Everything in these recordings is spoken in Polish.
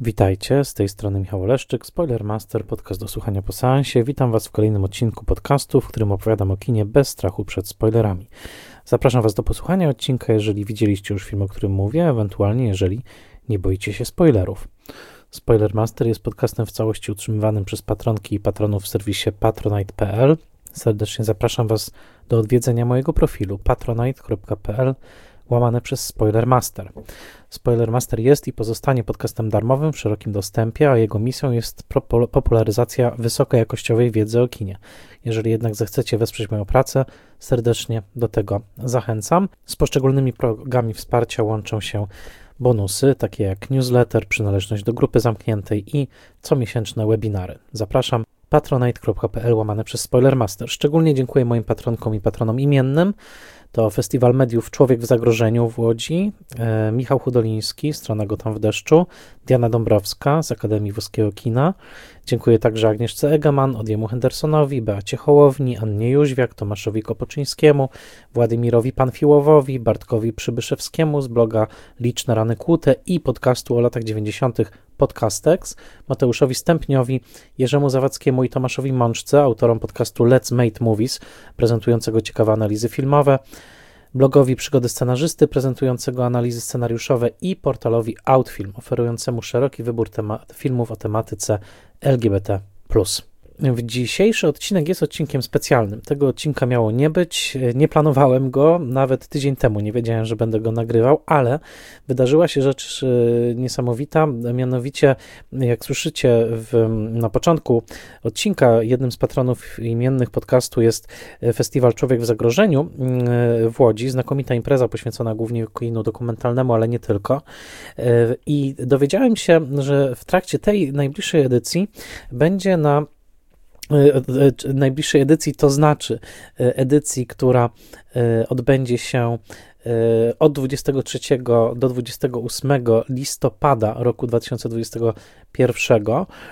Witajcie, z tej strony Michał Oleszczyk, Spoilermaster, podcast do słuchania po seansie. Witam Was w kolejnym odcinku podcastu, w którym opowiadam o kinie bez strachu przed spoilerami. Zapraszam Was do posłuchania odcinka, jeżeli widzieliście już film, o którym mówię, ewentualnie jeżeli nie boicie się spoilerów. Spoilermaster jest podcastem w całości utrzymywanym przez patronki i patronów w serwisie patronite.pl. Serdecznie zapraszam Was do odwiedzenia mojego profilu patronite.pl/Spoilermaster. Spoilermaster jest i pozostanie podcastem darmowym w szerokim dostępie, a jego misją jest popularyzacja wysokojakościowej wiedzy o kinie. Jeżeli jednak zechcecie wesprzeć moją pracę, serdecznie do tego zachęcam. Z poszczególnymi progami wsparcia łączą się bonusy, takie jak newsletter, przynależność do grupy zamkniętej i comiesięczne webinary. Zapraszam patronite.pl/Spoilermaster. Szczególnie dziękuję moim patronkom i patronom imiennym. To Festiwal Mediów Człowiek w Zagrożeniu w Łodzi, Michał Hudoliński, strona Gotham w deszczu, Diana Dąbrowska z Akademii Włoskiego Kina. Dziękuję także Agnieszce Egeman, Odiemu Hendersonowi, Beacie Hołowni, Annie Jóźwiak, Tomaszowi Kopoczyńskiemu, Władimirowi Panfiłowowi, Bartkowi Przybyszewskiemu z bloga Liczne Rany Kłute i podcastu o latach 90. Podcastex, Mateuszowi Stępniowi, Jerzemu Zawadzkiemu i Tomaszowi Mączce, autorom podcastu Let's Make Movies, prezentującego ciekawe analizy filmowe, blogowi Przygody Scenarzysty, prezentującego analizy scenariuszowe i portalowi Outfilm, oferującemu szeroki wybór filmów o tematyce LGBT+. Dzisiejszy odcinek jest odcinkiem specjalnym. Tego odcinka miało nie być, nie planowałem go, nawet tydzień temu nie wiedziałem, że będę go nagrywał, ale wydarzyła się rzecz niesamowita, mianowicie jak słyszycie na początku odcinka, jednym z patronów imiennych podcastu jest Festiwal Człowiek w Zagrożeniu w Łodzi, znakomita impreza poświęcona głównie kinu dokumentalnemu, ale nie tylko. I dowiedziałem się, że w trakcie tej najbliższej edycji będzie najbliższej edycji, to znaczy edycji, która odbędzie się od 23 do 28 listopada roku 2021,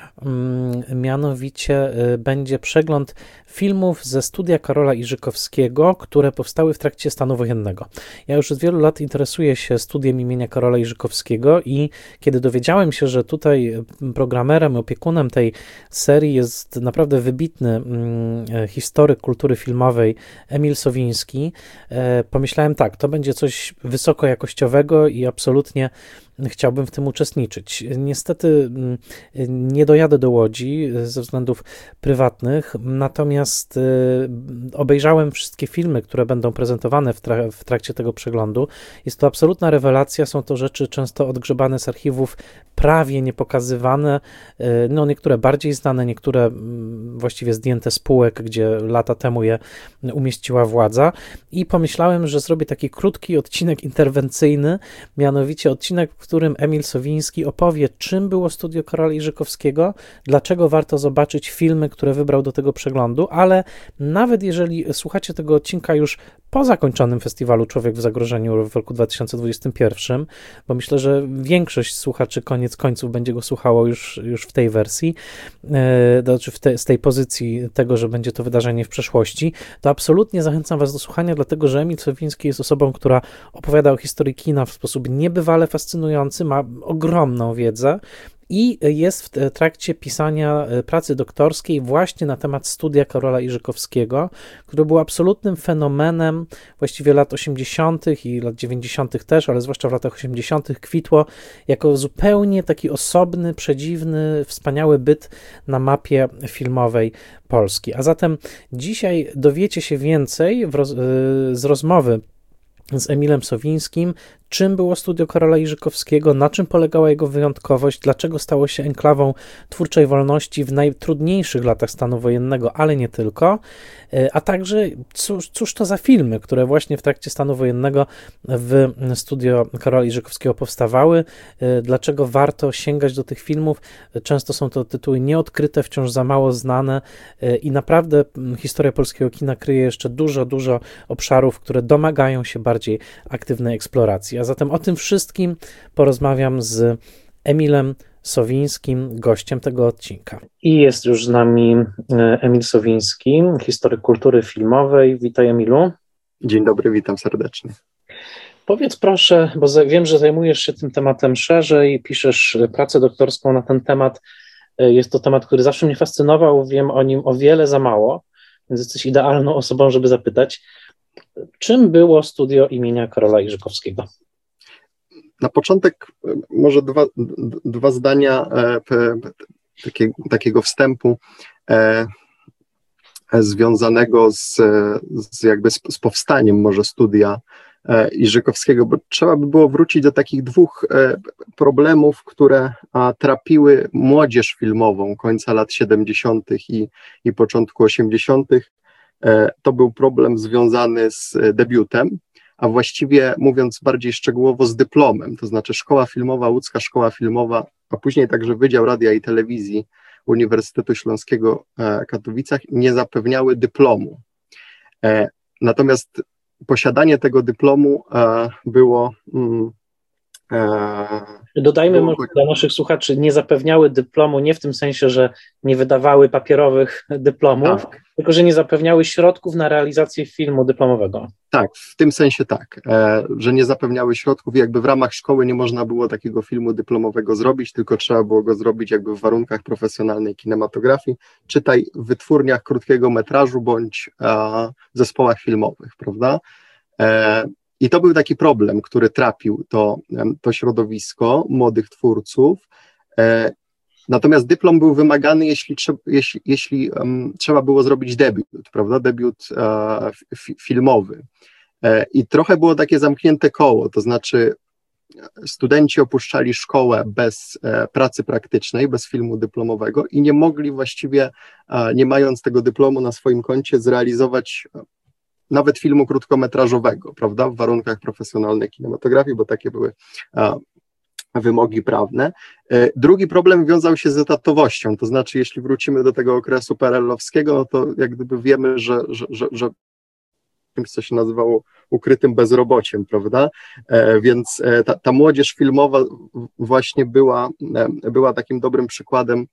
mianowicie będzie przegląd filmów ze studia Karola Iżykowskiego, które powstały w trakcie stanu wojennego. Ja już od wielu lat interesuję się studiem imienia Karola Iżykowskiego i kiedy dowiedziałem się, że tutaj programerem, opiekunem tej serii jest naprawdę wybitny historyk kultury filmowej Emil Sowiński, pomyślałem tak, to będzie coś wysokojakościowego i absolutnie chciałbym w tym uczestniczyć. Niestety nie dojadę do Łodzi ze względów prywatnych, natomiast obejrzałem wszystkie filmy, które będą prezentowane w trakcie tego przeglądu. Jest to absolutna rewelacja, są to rzeczy często odgrzebane z archiwów, prawie niepokazywane, no niektóre bardziej znane, niektóre właściwie zdjęte z półek, gdzie lata temu je umieściła władza i pomyślałem, że zrobię taki krótki odcinek interwencyjny, mianowicie odcinek, w którym Emil Sowiński opowie, czym było studio Karola Iżykowskiego, dlaczego warto zobaczyć filmy, które wybrał do tego przeglądu, ale nawet jeżeli słuchacie tego odcinka już po zakończonym festiwalu Człowiek w Zagrożeniu w roku 2021, bo myślę, że większość słuchaczy koniec końców będzie go słuchało już w tej wersji, z tej pozycji tego, że będzie to wydarzenie w przeszłości, to absolutnie zachęcam Was do słuchania, dlatego że Emil Sowiński jest osobą, która opowiada o historii kina w sposób niebywale fascynujący, ma ogromną wiedzę i jest w trakcie pisania pracy doktorskiej właśnie na temat studia Karola Iżykowskiego, które było absolutnym fenomenem właściwie lat 80. i lat 90. też, ale zwłaszcza w latach 80. kwitło jako zupełnie taki osobny, przedziwny, wspaniały byt na mapie filmowej Polski. A zatem dzisiaj dowiecie się więcej z rozmowy z Emilem Sowińskim, czym było studio Karola Iżykowskiego, na czym polegała jego wyjątkowość, dlaczego stało się enklawą twórczej wolności w najtrudniejszych latach stanu wojennego, ale nie tylko, a także cóż to za filmy, które właśnie w trakcie stanu wojennego w studio Karola Iżykowskiego powstawały, dlaczego warto sięgać do tych filmów. Często są to tytuły nieodkryte, wciąż za mało znane i naprawdę historia polskiego kina kryje jeszcze dużo obszarów, które domagają się bardziej aktywnej eksploracji. A zatem o tym wszystkim porozmawiam z Emilem Sowińskim, gościem tego odcinka. I jest już z nami Emil Sowiński, historyk kultury filmowej. Witaj, Emilu. Dzień dobry, witam serdecznie. Powiedz proszę, bo wiem, że zajmujesz się tym tematem szerzej, piszesz pracę doktorską na ten temat. Jest to temat, który zawsze mnie fascynował, wiem o nim o wiele za mało, więc jesteś idealną osobą, żeby zapytać, czym było studio imienia Karola Iżykowskiego? Na początek może dwa zdania takiego wstępu związanego z powstaniem może studia Iżykowskiego, bo trzeba by było wrócić do takich dwóch problemów, które trapiły młodzież filmową końca lat 70. i początku 80. To był problem związany z debiutem, a właściwie mówiąc bardziej szczegółowo z dyplomem, to znaczy Szkoła Filmowa, Łódzka Szkoła Filmowa, a później także Wydział Radia i Telewizji Uniwersytetu Śląskiego w Katowicach nie zapewniały dyplomu. Natomiast posiadanie tego dyplomu było... Dodajmy może dla naszych słuchaczy, nie zapewniały dyplomu nie w tym sensie, że nie wydawały papierowych dyplomów, tak, tylko że nie zapewniały środków na realizację filmu dyplomowego. Tak, w tym sensie tak, że nie zapewniały środków i jakby w ramach szkoły nie można było takiego filmu dyplomowego zrobić, tylko trzeba było go zrobić jakby w warunkach profesjonalnej kinematografii, czytaj w wytwórniach krótkiego metrażu bądź zespołach filmowych, prawda? I to był taki problem, który trapił to środowisko młodych twórców. Natomiast dyplom był wymagany, jeśli trzeba było zrobić debiut, prawda? Debiut filmowy. I trochę było takie zamknięte koło, to znaczy studenci opuszczali szkołę bez pracy praktycznej, bez filmu dyplomowego i nie mogli właściwie, nie mając tego dyplomu na swoim koncie, zrealizować nawet filmu krótkometrażowego, prawda, w warunkach profesjonalnej kinematografii, bo takie były wymogi prawne. Drugi problem wiązał się z etatowością, to znaczy jeśli wrócimy do tego okresu PRL-owskiego, no to jak gdyby wiemy, że czymś, co się nazywało ukrytym bezrobociem, prawda, więc ta młodzież filmowa właśnie była takim dobrym przykładem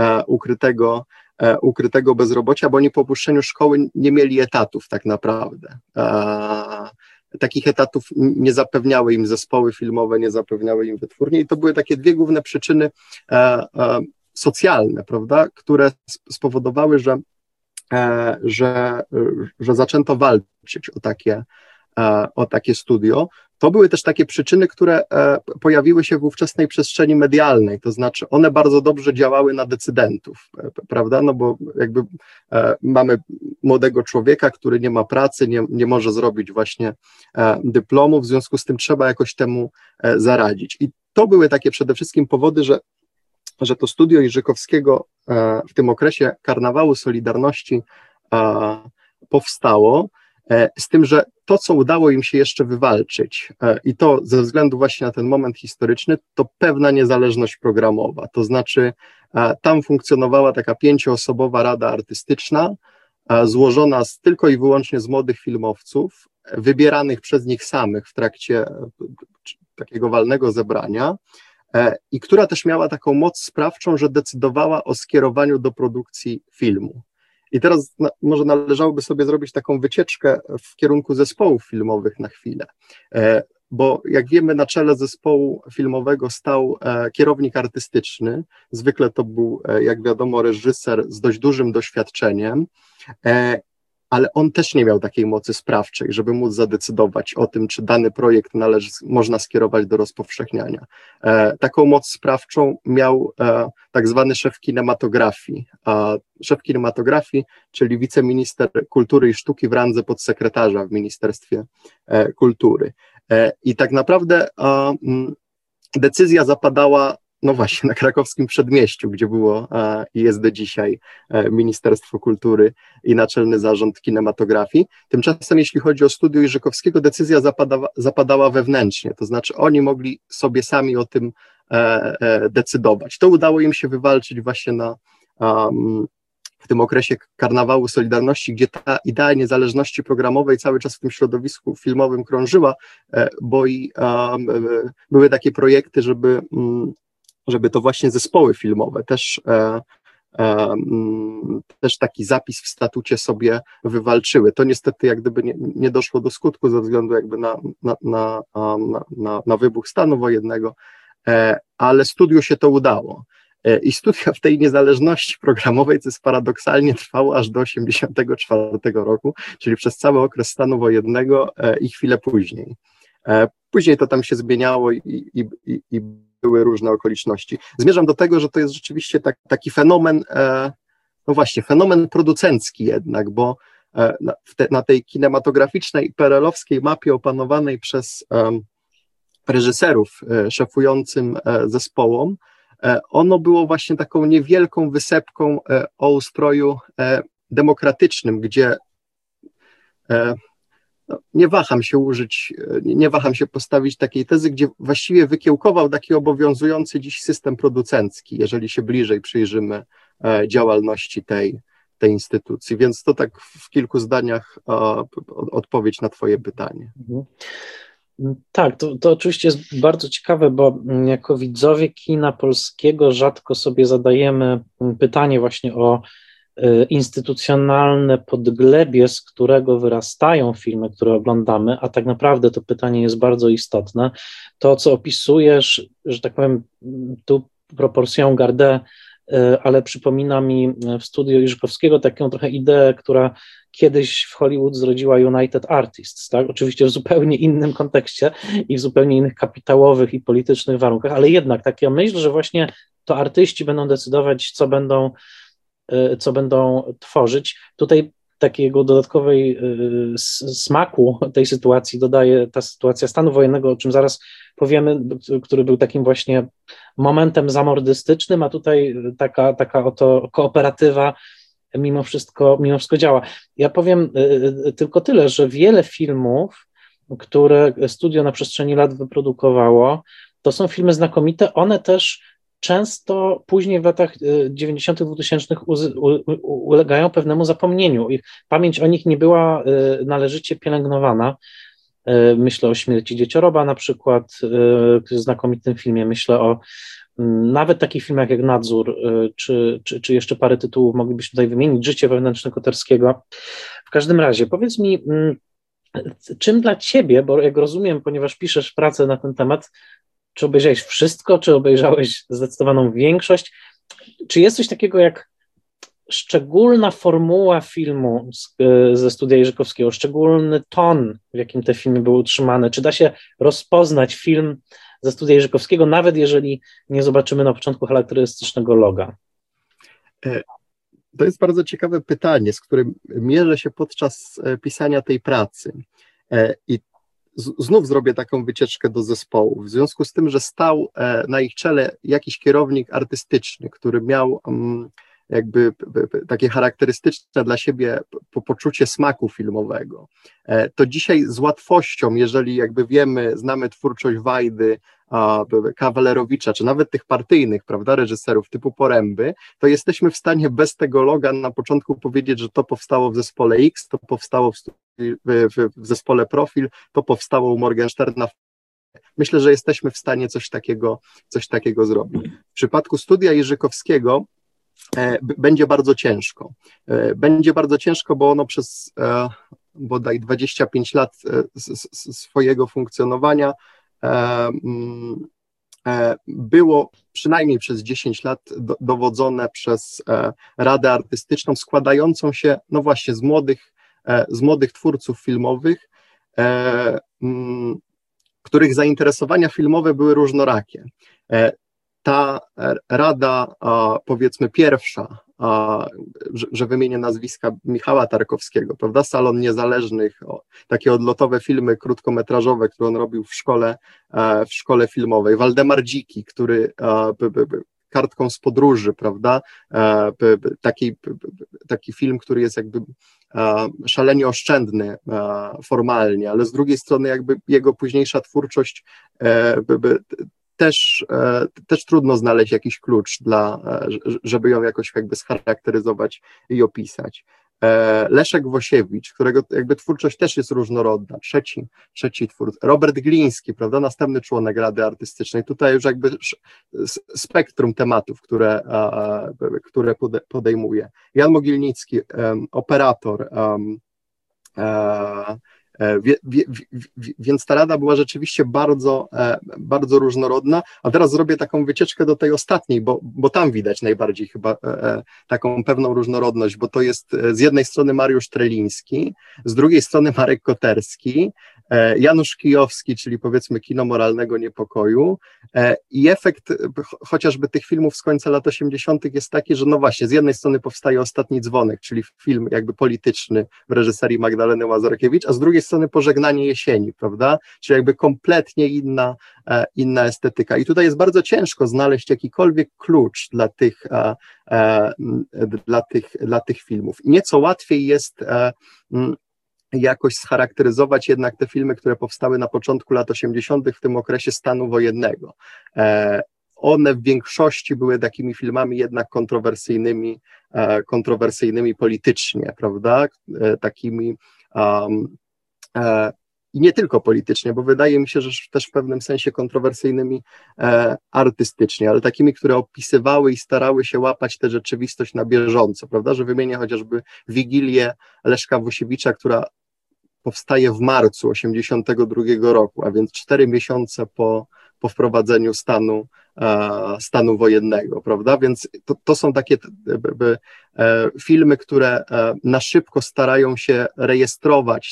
ukrytego bezrobocia, bo oni po opuszczeniu szkoły nie mieli etatów tak naprawdę. Takich etatów nie zapewniały im zespoły filmowe, nie zapewniały im wytwórnie i to były takie dwie główne przyczyny socjalne, prawda, które spowodowały, że zaczęto walczyć o takie studio. To były też takie przyczyny, które pojawiły się w ówczesnej przestrzeni medialnej, to znaczy one bardzo dobrze działały na decydentów, prawda, no bo jakby mamy młodego człowieka, który nie ma pracy, nie może zrobić właśnie dyplomu, w związku z tym trzeba jakoś temu zaradzić. I to były takie przede wszystkim powody, że to studio Iżykowskiego w tym okresie Karnawału Solidarności powstało, z tym, że to, co udało im się jeszcze wywalczyć i to ze względu właśnie na ten moment historyczny, to pewna niezależność programowa, to znaczy tam funkcjonowała taka 5-osobowa rada artystyczna, złożona tylko i wyłącznie z młodych filmowców, wybieranych przez nich samych w trakcie takiego walnego zebrania, i która też miała taką moc sprawczą, że decydowała o skierowaniu do produkcji filmu. I teraz może należałoby sobie zrobić taką wycieczkę w kierunku zespołów filmowych na chwilę, bo jak wiemy, na czele zespołu filmowego stał kierownik artystyczny, zwykle to był, jak wiadomo, reżyser z dość dużym doświadczeniem, ale on też nie miał takiej mocy sprawczej, żeby móc zadecydować o tym, czy dany projekt można skierować do rozpowszechniania. Taką moc sprawczą miał tak zwany szef kinematografii. Szef kinematografii, czyli wiceminister kultury i sztuki w randze podsekretarza w Ministerstwie Kultury. I tak naprawdę decyzja zapadała no właśnie na krakowskim Przedmieściu, gdzie było i jest do dzisiaj Ministerstwo Kultury i Naczelny Zarząd Kinematografii. Tymczasem jeśli chodzi o studio Iżykowskiego, decyzja zapadała wewnętrznie, to znaczy oni mogli sobie sami o tym decydować. To udało im się wywalczyć właśnie w tym okresie Karnawału Solidarności, gdzie ta idea niezależności programowej cały czas w tym środowisku filmowym krążyła, bo były takie projekty, żeby to właśnie zespoły filmowe też też taki zapis w statucie sobie wywalczyły. To niestety jak gdyby nie doszło do skutku ze względu jakby na wybuch stanu wojennego, ale studiu się to udało. I studia w tej niezależności programowej, co jest paradoksalnie, trwało aż do 1984 roku, czyli przez cały okres stanu wojennego i chwilę później. Później to tam się zmieniało i były różne okoliczności. Zmierzam do tego, że to jest rzeczywiście taki fenomen, no właśnie, fenomen producencki jednak, bo na tej kinematograficznej, PRL-owskiej mapie opanowanej przez reżyserów szefującym zespołom, ono było właśnie taką niewielką wysepką o ustroju demokratycznym, gdzie nie waham się postawić takiej tezy, gdzie właściwie wykiełkował taki obowiązujący dziś system producencki, jeżeli się bliżej przyjrzymy działalności tej instytucji. Więc to tak w kilku zdaniach odpowiedź na twoje pytanie. Tak, to oczywiście jest bardzo ciekawe, bo jako widzowie kina polskiego rzadko sobie zadajemy pytanie właśnie o instytucjonalne podglebie, z którego wyrastają filmy, które oglądamy, a tak naprawdę to pytanie jest bardzo istotne. To, co opisujesz, że tak powiem, tu proporcją gardę, ale przypomina mi w studiu Iżykowskiego taką trochę ideę, która kiedyś w Hollywood zrodziła United Artists, tak? Oczywiście w zupełnie innym kontekście i w zupełnie innych kapitałowych i politycznych warunkach, ale jednak taka myśl, że właśnie to artyści będą decydować, co będą tworzyć. Tutaj takiego dodatkowej smaku tej sytuacji dodaje ta sytuacja stanu wojennego, o czym zaraz powiemy, który był takim właśnie momentem zamordystycznym, a tutaj taka oto kooperatywa mimo wszystko działa. Ja powiem tylko tyle, że wiele filmów, które studio na przestrzeni lat wyprodukowało, to są filmy znakomite, one też często później w latach 90., 2000 ulegają pewnemu zapomnieniu. Ich pamięć o nich nie była należycie pielęgnowana. Myślę o Śmierci Dziecioroba na przykład, który jest znakomitym filmie. Myślę o nawet takich filmach jak Nadzór, czy jeszcze parę tytułów moglibyśmy tutaj wymienić, Życie wewnętrzne Koterskiego. W każdym razie, powiedz mi, czym dla ciebie, bo jak rozumiem, ponieważ piszesz pracę na ten temat, czy obejrzałeś wszystko, czy obejrzałeś zdecydowaną większość? Czy jest coś takiego jak szczególna formuła filmu ze studia Iżykowskiego, szczególny ton, w jakim te filmy były utrzymane? Czy da się rozpoznać film ze studia Iżykowskiego, nawet jeżeli nie zobaczymy na początku charakterystycznego loga? To jest bardzo ciekawe pytanie, z którym mierzę się podczas pisania tej pracy. I znów zrobię taką wycieczkę do zespołu. W związku z tym, że stał na ich czele jakiś kierownik artystyczny, który miał jakby takie charakterystyczne dla siebie poczucie smaku filmowego, to dzisiaj z łatwością, jeżeli jakby znamy twórczość Wajdy, Kawalerowicza, czy nawet tych partyjnych, prawda, reżyserów typu Poręby, to jesteśmy w stanie bez tego loga na początku powiedzieć, że to powstało w zespole X, to powstało w zespole Profil, to powstało u Morgensterna. Myślę, że jesteśmy w stanie coś takiego zrobić. W przypadku studia Iżykowskiego będzie bardzo ciężko. Będzie bardzo ciężko, bo ono przez bodaj 25 lat swojego funkcjonowania było przynajmniej przez 10 lat dowodzone przez Radę Artystyczną składającą się, no właśnie, z młodych twórców filmowych, których zainteresowania filmowe były różnorakie. Ta rada, powiedzmy pierwsza, że wymienię nazwiska Michała Tarkowskiego, prawda, Salon Niezależnych, takie odlotowe filmy krótkometrażowe, które on robił w szkole filmowej, Waldemar Dziki, który Kartką z podróży, prawda, taki film, który jest jakby szalenie oszczędny formalnie, ale z drugiej strony jakby jego późniejsza twórczość też trudno znaleźć jakiś klucz żeby ją jakoś jakby scharakteryzować i opisać. Leszek Wosiewicz, którego jakby twórczość też jest różnorodna, trzeci twórca, Robert Gliński, prawda, następny członek Rady Artystycznej, tutaj już jakby spektrum tematów, które podejmuje. Jan Mogilnicki, operator, więc ta rada była rzeczywiście bardzo różnorodna, a teraz zrobię taką wycieczkę do tej ostatniej, bo tam widać najbardziej chyba taką pewną różnorodność, bo to jest z jednej strony Mariusz Treliński, z drugiej strony Marek Koterski, Janusz Kijowski, czyli powiedzmy kino moralnego niepokoju, i efekt chociażby tych filmów z końca lat 80. jest taki, że no właśnie, z jednej strony powstaje Ostatni dzwonek, czyli film jakby polityczny w reżyserii Magdaleny Łazarkiewicz, a z drugiej strony Pożegnanie jesieni, prawda, czyli jakby kompletnie inna estetyka. I tutaj jest bardzo ciężko znaleźć jakikolwiek klucz dla tych filmów. I nieco łatwiej jest jakoś scharakteryzować jednak te filmy, które powstały na początku lat 80. w tym okresie stanu wojennego. One w większości były takimi filmami jednak kontrowersyjnymi politycznie, prawda, takimi i nie tylko politycznie, bo wydaje mi się, że też w pewnym sensie kontrowersyjnymi artystycznie, ale takimi, które opisywały i starały się łapać tę rzeczywistość na bieżąco, prawda, że wymienię chociażby Wigilię Leszka Wosiewicza, która powstaje w marcu 1982 roku, a więc 4 miesiące po wprowadzeniu stanu wojennego, prawda, więc to są takie filmy, które na szybko starają się rejestrować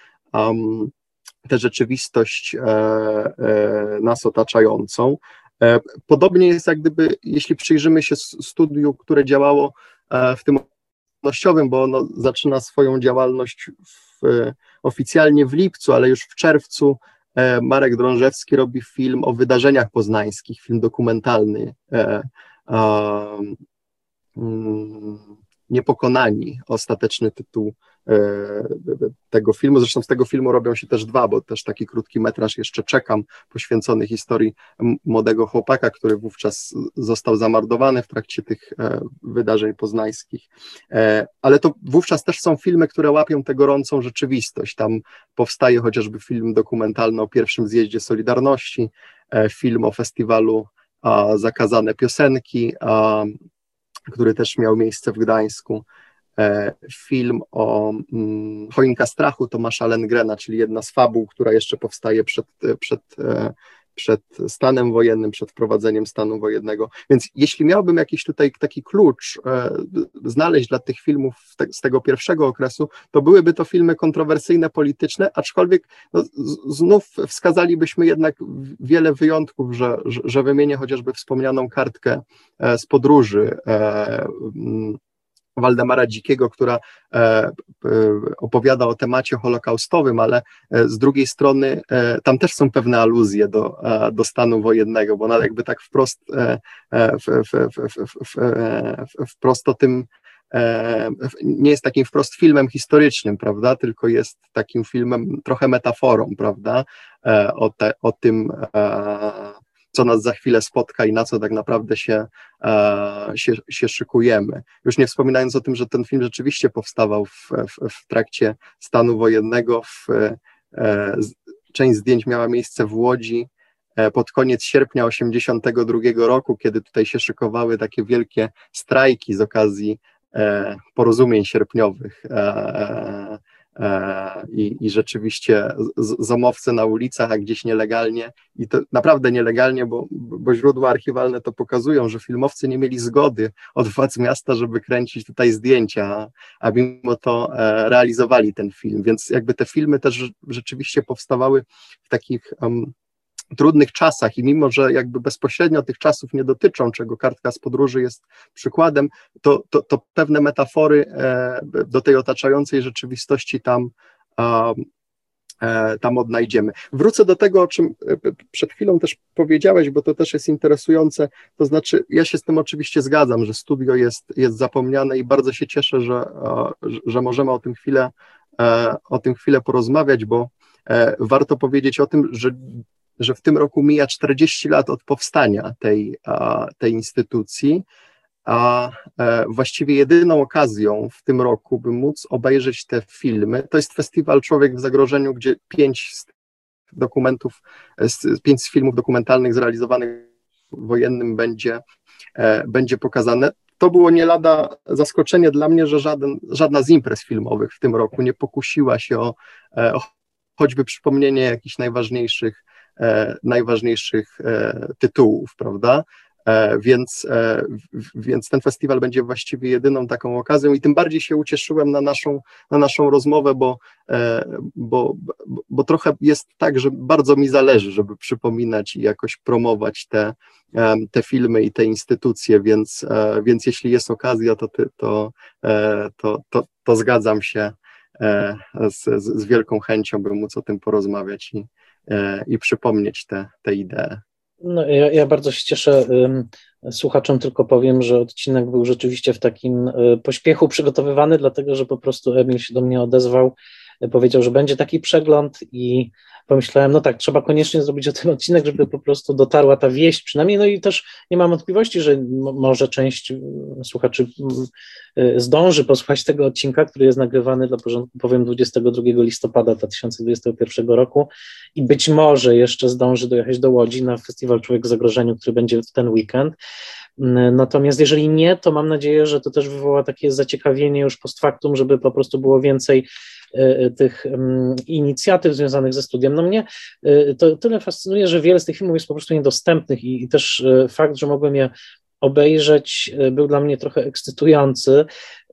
tę rzeczywistość nas otaczającą. Podobnie jest jak gdyby, jeśli przyjrzymy się studiu, które działało w tym wolnościowym, bo ono zaczyna swoją działalność oficjalnie w lipcu, ale już w czerwcu Marek Drążewski robi film o wydarzeniach poznańskich, film dokumentalny, Niepokonani, ostateczny tytuł tego filmu. Zresztą z tego filmu robią się też dwa, bo też taki krótki metraż jeszcze czekam, poświęcony historii młodego chłopaka, który wówczas został zamordowany w trakcie tych wydarzeń poznańskich. Ale to wówczas też są filmy, które łapią tę gorącą rzeczywistość. Tam powstaje chociażby film dokumentalny o pierwszym zjeździe Solidarności, film o festiwalu Zakazane Piosenki, który też miał miejsce w Gdańsku, film o Choinka strachu Tomasza Lengrena, czyli jedna z fabuł, która jeszcze powstaje przed stanem wojennym, przed wprowadzeniem stanu wojennego. Więc jeśli miałbym jakiś tutaj taki klucz znaleźć dla tych filmów z tego pierwszego okresu, to byłyby to filmy kontrowersyjne, polityczne, aczkolwiek no, znów wskazalibyśmy jednak wiele wyjątków, że wymienię chociażby wspomnianą Kartkę z podróży Waldemara Dzikiego, która opowiada o temacie holokaustowym, ale z drugiej strony tam też są pewne aluzje do stanu wojennego, bo ona jakby tak wprost o tym nie jest takim wprost filmem historycznym, prawda, tylko jest takim filmem trochę metaforą, prawda, o tym, co nas za chwilę spotka i na co tak naprawdę się szykujemy. Już nie wspominając o tym, że ten film rzeczywiście powstawał w trakcie stanu wojennego. Część zdjęć miała miejsce w Łodzi pod koniec sierpnia 1982 roku, kiedy tutaj się szykowały takie wielkie strajki z okazji porozumień sierpniowych. I rzeczywiście zomowce na ulicach, a gdzieś nielegalnie, i to naprawdę nielegalnie, bo źródła archiwalne to pokazują, że filmowcy nie mieli zgody od władz miasta, żeby kręcić tutaj zdjęcia, a mimo to realizowali ten film, więc jakby te filmy też rzeczywiście powstawały w takich trudnych czasach i mimo, że jakby bezpośrednio tych czasów nie dotyczą, czego Kartka z podróży jest przykładem, to pewne metafory do tej otaczającej rzeczywistości tam odnajdziemy. Wrócę do tego, o czym przed chwilą też powiedziałeś, bo to też jest interesujące, to znaczy ja się z tym oczywiście zgadzam, że studio jest zapomniane i bardzo się cieszę, że możemy o tym chwilę porozmawiać, bo warto powiedzieć o tym, że w tym roku mija 40 lat od powstania tej instytucji a właściwie jedyną okazją w tym roku, by móc obejrzeć te filmy, to jest festiwal Człowiek w zagrożeniu, gdzie 5 filmów dokumentalnych zrealizowanych wojennym będzie pokazane. To było nie lada zaskoczenie dla mnie, że żadna z imprez filmowych w tym roku nie pokusiła się o choćby przypomnienie jakichś najważniejszych tytułów, prawda? Więc ten festiwal będzie właściwie jedyną taką okazją i tym bardziej się ucieszyłem na naszą rozmowę, bo trochę jest tak, że bardzo mi zależy, żeby przypominać i jakoś promować te filmy i te instytucje, więc jeśli jest okazja, to zgadzam się z wielką chęcią, by móc o tym porozmawiać i przypomnieć te idee. No, ja bardzo się cieszę. Słuchaczom tylko powiem, że odcinek był rzeczywiście w takim pośpiechu przygotowywany, dlatego że po prostu Emil się do mnie odezwał, powiedział, że będzie taki przegląd i pomyślałem, no tak, trzeba koniecznie zrobić o tym odcinek, żeby po prostu dotarła ta wieść przynajmniej, no i też nie mam wątpliwości, że może część słuchaczy zdąży posłuchać tego odcinka, który jest nagrywany dla porządku, powiem 22 listopada 2021 roku i być może jeszcze zdąży dojechać do Łodzi na Festiwal Człowiek w zagrożeniu, który będzie w ten weekend. Natomiast jeżeli nie, to mam nadzieję, że to też wywoła takie zaciekawienie już post factum, żeby po prostu było więcej tych inicjatyw związanych ze studiem. No mnie to tyle fascynuje, że wiele z tych filmów jest po prostu niedostępnych i też fakt, że mogłem je obejrzeć, był dla mnie trochę ekscytujący.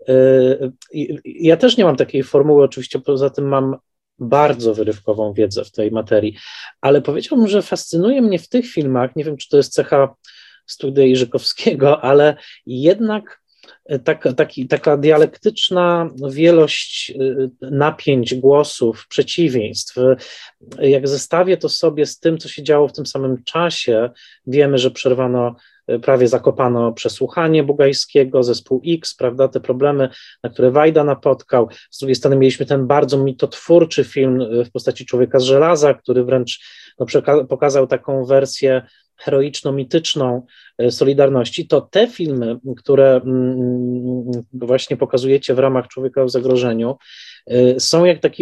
Ja też nie mam takiej formuły, oczywiście poza tym mam bardzo wyrywkową wiedzę w tej materii, ale powiedziałbym, że fascynuje mnie w tych filmach, nie wiem, czy to jest cecha studia Iżykowskiego, ale jednak taka dialektyczna wielość napięć, głosów, przeciwieństw. Jak zestawię to sobie z tym, co się działo w tym samym czasie, wiemy, że prawie zakopano przesłuchanie Bugajskiego, zespół X, prawda, te problemy, na które Wajda napotkał. Z drugiej strony mieliśmy ten bardzo mitotwórczy film w postaci Człowieka z żelaza, który wręcz pokazał taką wersję heroiczno-mityczną Solidarności. To te filmy, które właśnie pokazujecie w ramach Człowieka w zagrożeniu, są jak taki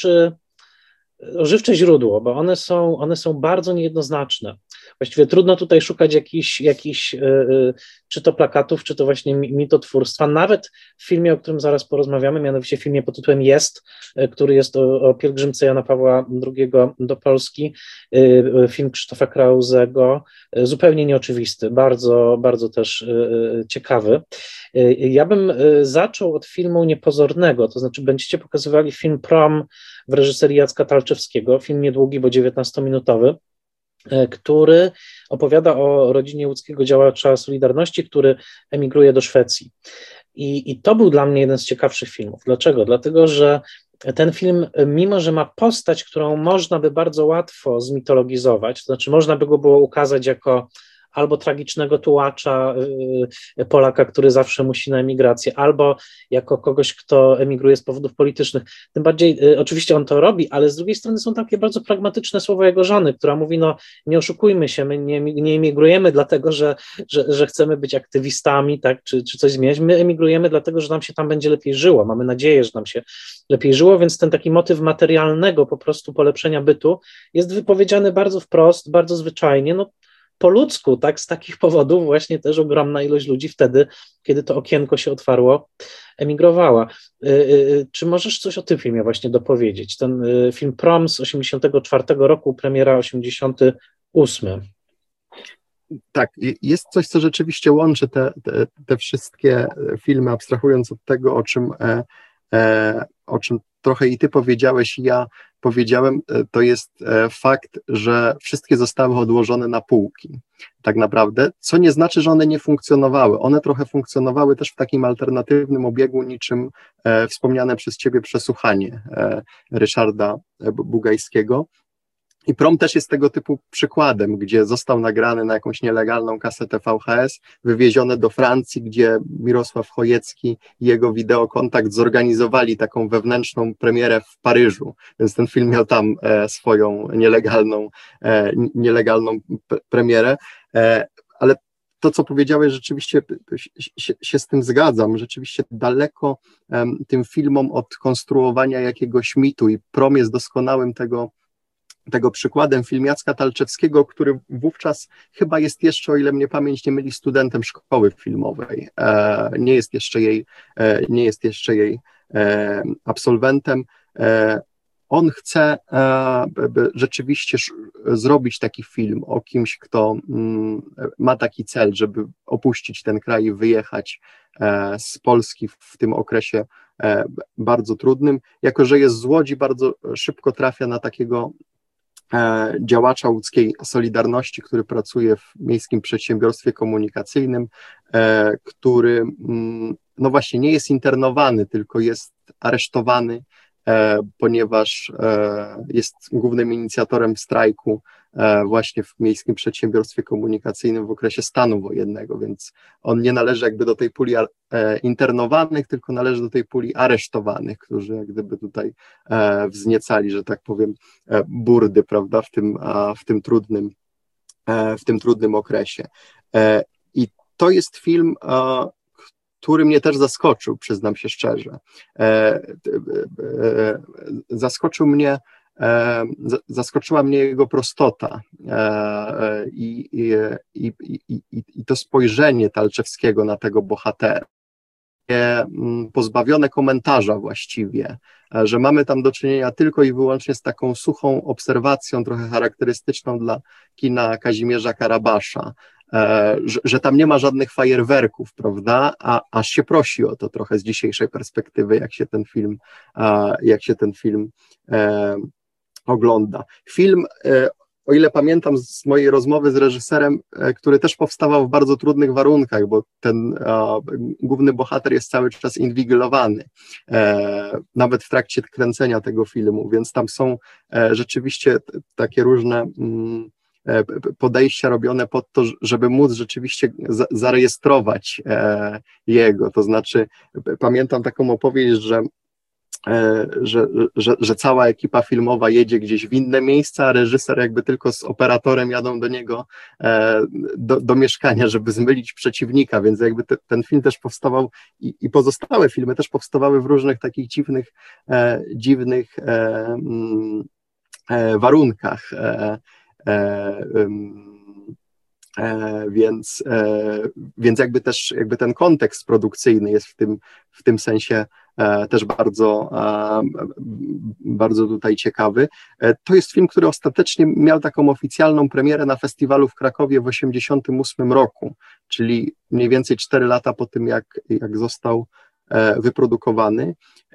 ożywcze źródło, bo one są bardzo niejednoznaczne. Właściwie trudno tutaj szukać jakichś czy to plakatów, czy to właśnie mitotwórstwa. Nawet w filmie, o którym zaraz porozmawiamy, mianowicie w filmie pod tytułem Jest, który jest o pielgrzymce Jana Pawła II do Polski, film Krzysztofa Krauzego, zupełnie nieoczywisty, bardzo, bardzo też ciekawy. Ja bym zaczął od filmu Niepozornego, to znaczy będziecie pokazywali film Prom w reżyserii Jacka Talczewskiego, film niedługi, bo 19-minutowy, który opowiada o rodzinie łódzkiego działacza Solidarności, który emigruje do Szwecji. I to był dla mnie jeden z ciekawszych filmów. Dlaczego? Dlatego, że ten film, mimo że ma postać, którą można by bardzo łatwo zmitologizować, to znaczy można by go było ukazać jako albo tragicznego tułacza Polaka, który zawsze musi na emigrację, albo jako kogoś, kto emigruje z powodów politycznych. Tym bardziej, oczywiście on to robi, ale z drugiej strony są takie bardzo pragmatyczne słowa jego żony, która mówi, no nie oszukujmy się, my nie emigrujemy dlatego, że chcemy być aktywistami, tak, czy coś zmieniać, my emigrujemy dlatego, że nam się tam będzie lepiej żyło, mamy nadzieję, że nam się lepiej żyło, więc ten taki motyw materialnego po prostu polepszenia bytu jest wypowiedziany bardzo wprost, bardzo zwyczajnie, no po ludzku, tak, z takich powodów właśnie też ogromna ilość ludzi wtedy, kiedy to okienko się otwarło, emigrowała. Czy możesz coś o tym filmie właśnie dopowiedzieć? Ten film Prom z 84 roku, premiera 88. Tak, jest coś, co rzeczywiście łączy te wszystkie filmy, abstrahując od tego, o czym trochę i ty powiedziałeś, i ja powiedziałem, to jest fakt, że wszystkie zostały odłożone na półki, tak naprawdę, co nie znaczy, że one nie funkcjonowały. One trochę funkcjonowały też w takim alternatywnym obiegu, niczym wspomniane przez ciebie przesłuchanie Ryszarda Bugajskiego. I Prom też jest tego typu przykładem, gdzie został nagrany na jakąś nielegalną kasetę VHS, wywieziony do Francji, gdzie Mirosław Chojecki i jego wideokontakt zorganizowali taką wewnętrzną premierę w Paryżu, więc ten film miał tam swoją nielegalną premierę, ale to, co powiedziałeś, rzeczywiście się z tym zgadzam. Rzeczywiście daleko tym filmom od konstruowania jakiegoś mitu i Prom jest doskonałym tego przykładem. Film Jacka Talczewskiego, który wówczas chyba jest jeszcze, o ile mnie pamięć nie myli, studentem szkoły filmowej. Nie jest jeszcze jej absolwentem. On chce rzeczywiście zrobić taki film o kimś, kto ma taki cel, żeby opuścić ten kraj i wyjechać z Polski w tym okresie bardzo trudnym. Jako że jest z Łodzi, bardzo szybko trafia na takiego działacza łódzkiej Solidarności, który pracuje w Miejskim Przedsiębiorstwie Komunikacyjnym, który no właśnie nie jest internowany, tylko jest aresztowany, ponieważ jest głównym inicjatorem strajku właśnie w Miejskim Przedsiębiorstwie Komunikacyjnym w okresie stanu wojennego, więc on nie należy jakby do tej puli internowanych, tylko należy do tej puli aresztowanych, którzy jak gdyby tutaj wzniecali, że tak powiem, burdy, prawda, w tym trudnym okresie. I to jest film, który mnie też zaskoczył, przyznam się szczerze. Zaskoczyła mnie jego prostota i to spojrzenie Talczewskiego na tego bohatera, pozbawione komentarza właściwie, że mamy tam do czynienia tylko i wyłącznie z taką suchą obserwacją, trochę charakterystyczną dla kina Kazimierza Karabasza, że tam nie ma żadnych fajerwerków, prawda, aż się prosi o to trochę z dzisiejszej perspektywy, jak się ten film ogląda. Film, o ile pamiętam z mojej rozmowy z reżyserem, który też powstawał w bardzo trudnych warunkach, bo ten główny bohater jest cały czas inwigilowany, nawet w trakcie kręcenia tego filmu, więc tam są rzeczywiście takie różne podejścia robione pod to, żeby móc rzeczywiście zarejestrować jego, to znaczy pamiętam taką opowieść, że cała ekipa filmowa jedzie gdzieś w inne miejsca, a reżyser jakby tylko z operatorem jadą do niego do mieszkania, żeby zmylić przeciwnika, więc jakby ten film też powstawał i pozostałe filmy też powstawały w różnych takich dziwnych warunkach. Więc jakby ten kontekst produkcyjny jest w tym sensie też bardzo tutaj ciekawy. To jest film, który ostatecznie miał taką oficjalną premierę na festiwalu w Krakowie w 1988 roku, czyli mniej więcej 4 lata po tym, jak został wyprodukowany.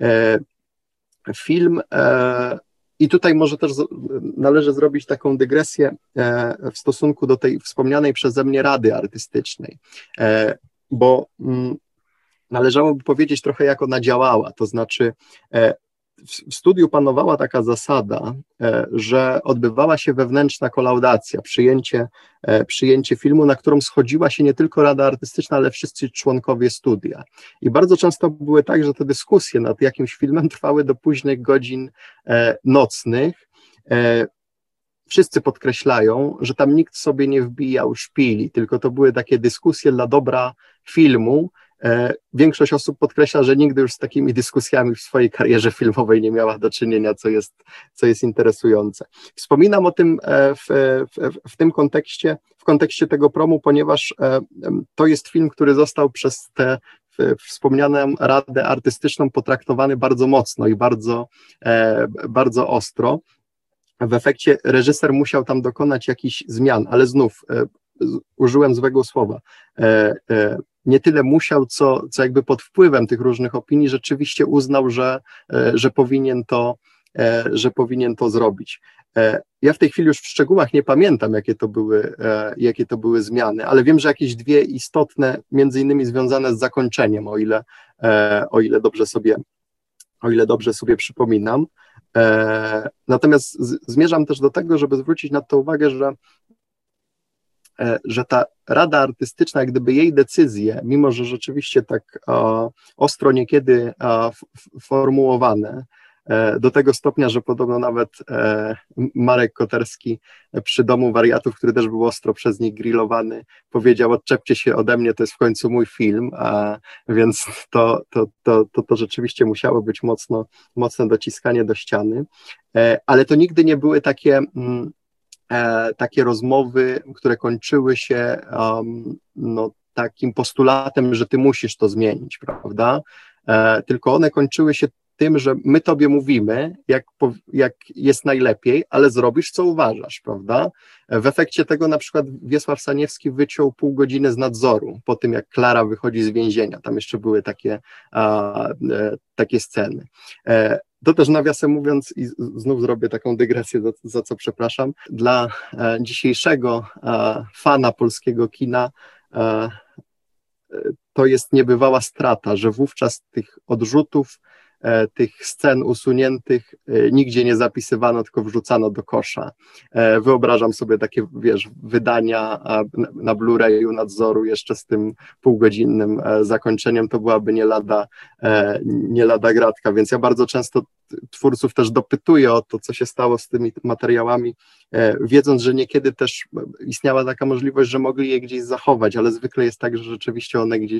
Film i tutaj może też należy zrobić taką dygresję w stosunku do tej wspomnianej przeze mnie Rady Artystycznej, bo należałoby powiedzieć trochę, jak ona działała, to znaczy w studiu panowała taka zasada, że odbywała się wewnętrzna kolaudacja, przyjęcie filmu, na którą schodziła się nie tylko Rada Artystyczna, ale wszyscy członkowie studia. I bardzo często były tak, że te dyskusje nad jakimś filmem trwały do późnych godzin nocnych. Wszyscy podkreślają, że tam nikt sobie nie wbijał szpili, tylko to były takie dyskusje dla dobra filmu. Większość osób podkreśla, że nigdy już z takimi dyskusjami w swojej karierze filmowej nie miała do czynienia, co jest interesujące. Wspominam o tym w tym kontekście, w kontekście tego promu, ponieważ to jest film, który został przez tę wspomnianą Radę Artystyczną potraktowany bardzo mocno i bardzo ostro. W efekcie reżyser musiał tam dokonać jakichś zmian, ale znów użyłem złego słowa. Nie tyle musiał, co jakby pod wpływem tych różnych opinii rzeczywiście uznał, że powinien to zrobić. Ja w tej chwili już w szczegółach nie pamiętam, jakie to były zmiany, ale wiem, że jakieś dwie istotne, między innymi związane z zakończeniem, o ile dobrze sobie przypominam. Natomiast zmierzam też do tego, żeby zwrócić na to uwagę, że ta Rada Artystyczna, jak gdyby jej decyzje, mimo że rzeczywiście tak ostro niekiedy formułowane, do tego stopnia, że podobno nawet Marek Koterski przy Domu Wariatów, który też był ostro przez nich grillowany, powiedział: odczepcie się ode mnie, to jest w końcu mój film, więc to rzeczywiście musiało być mocne dociskanie do ściany, ale to nigdy nie były takie rozmowy, które kończyły się no, takim postulatem, że ty musisz to zmienić, prawda? Tylko one kończyły się tym, że my tobie mówimy, jak jest najlepiej, ale zrobisz, co uważasz, prawda? W efekcie tego na przykład Wiesław Saniewski wyciął pół godziny z nadzoru po tym, jak Klara wychodzi z więzienia. Tam jeszcze były takie sceny. To też nawiasem mówiąc, i znów zrobię taką dygresję, za co przepraszam, dla dzisiejszego fana polskiego kina to jest niebywała strata, że wówczas tych odrzutów, tych scen usuniętych nigdzie nie zapisywano, tylko wrzucano do kosza. Wyobrażam sobie takie, wydania na Blu-rayu nadzoru jeszcze z tym półgodzinnym zakończeniem, to byłaby nie lada gratka, więc ja bardzo często twórców też dopytuję o to, co się stało z tymi materiałami, wiedząc, że niekiedy też istniała taka możliwość, że mogli je gdzieś zachować, ale zwykle jest tak, że rzeczywiście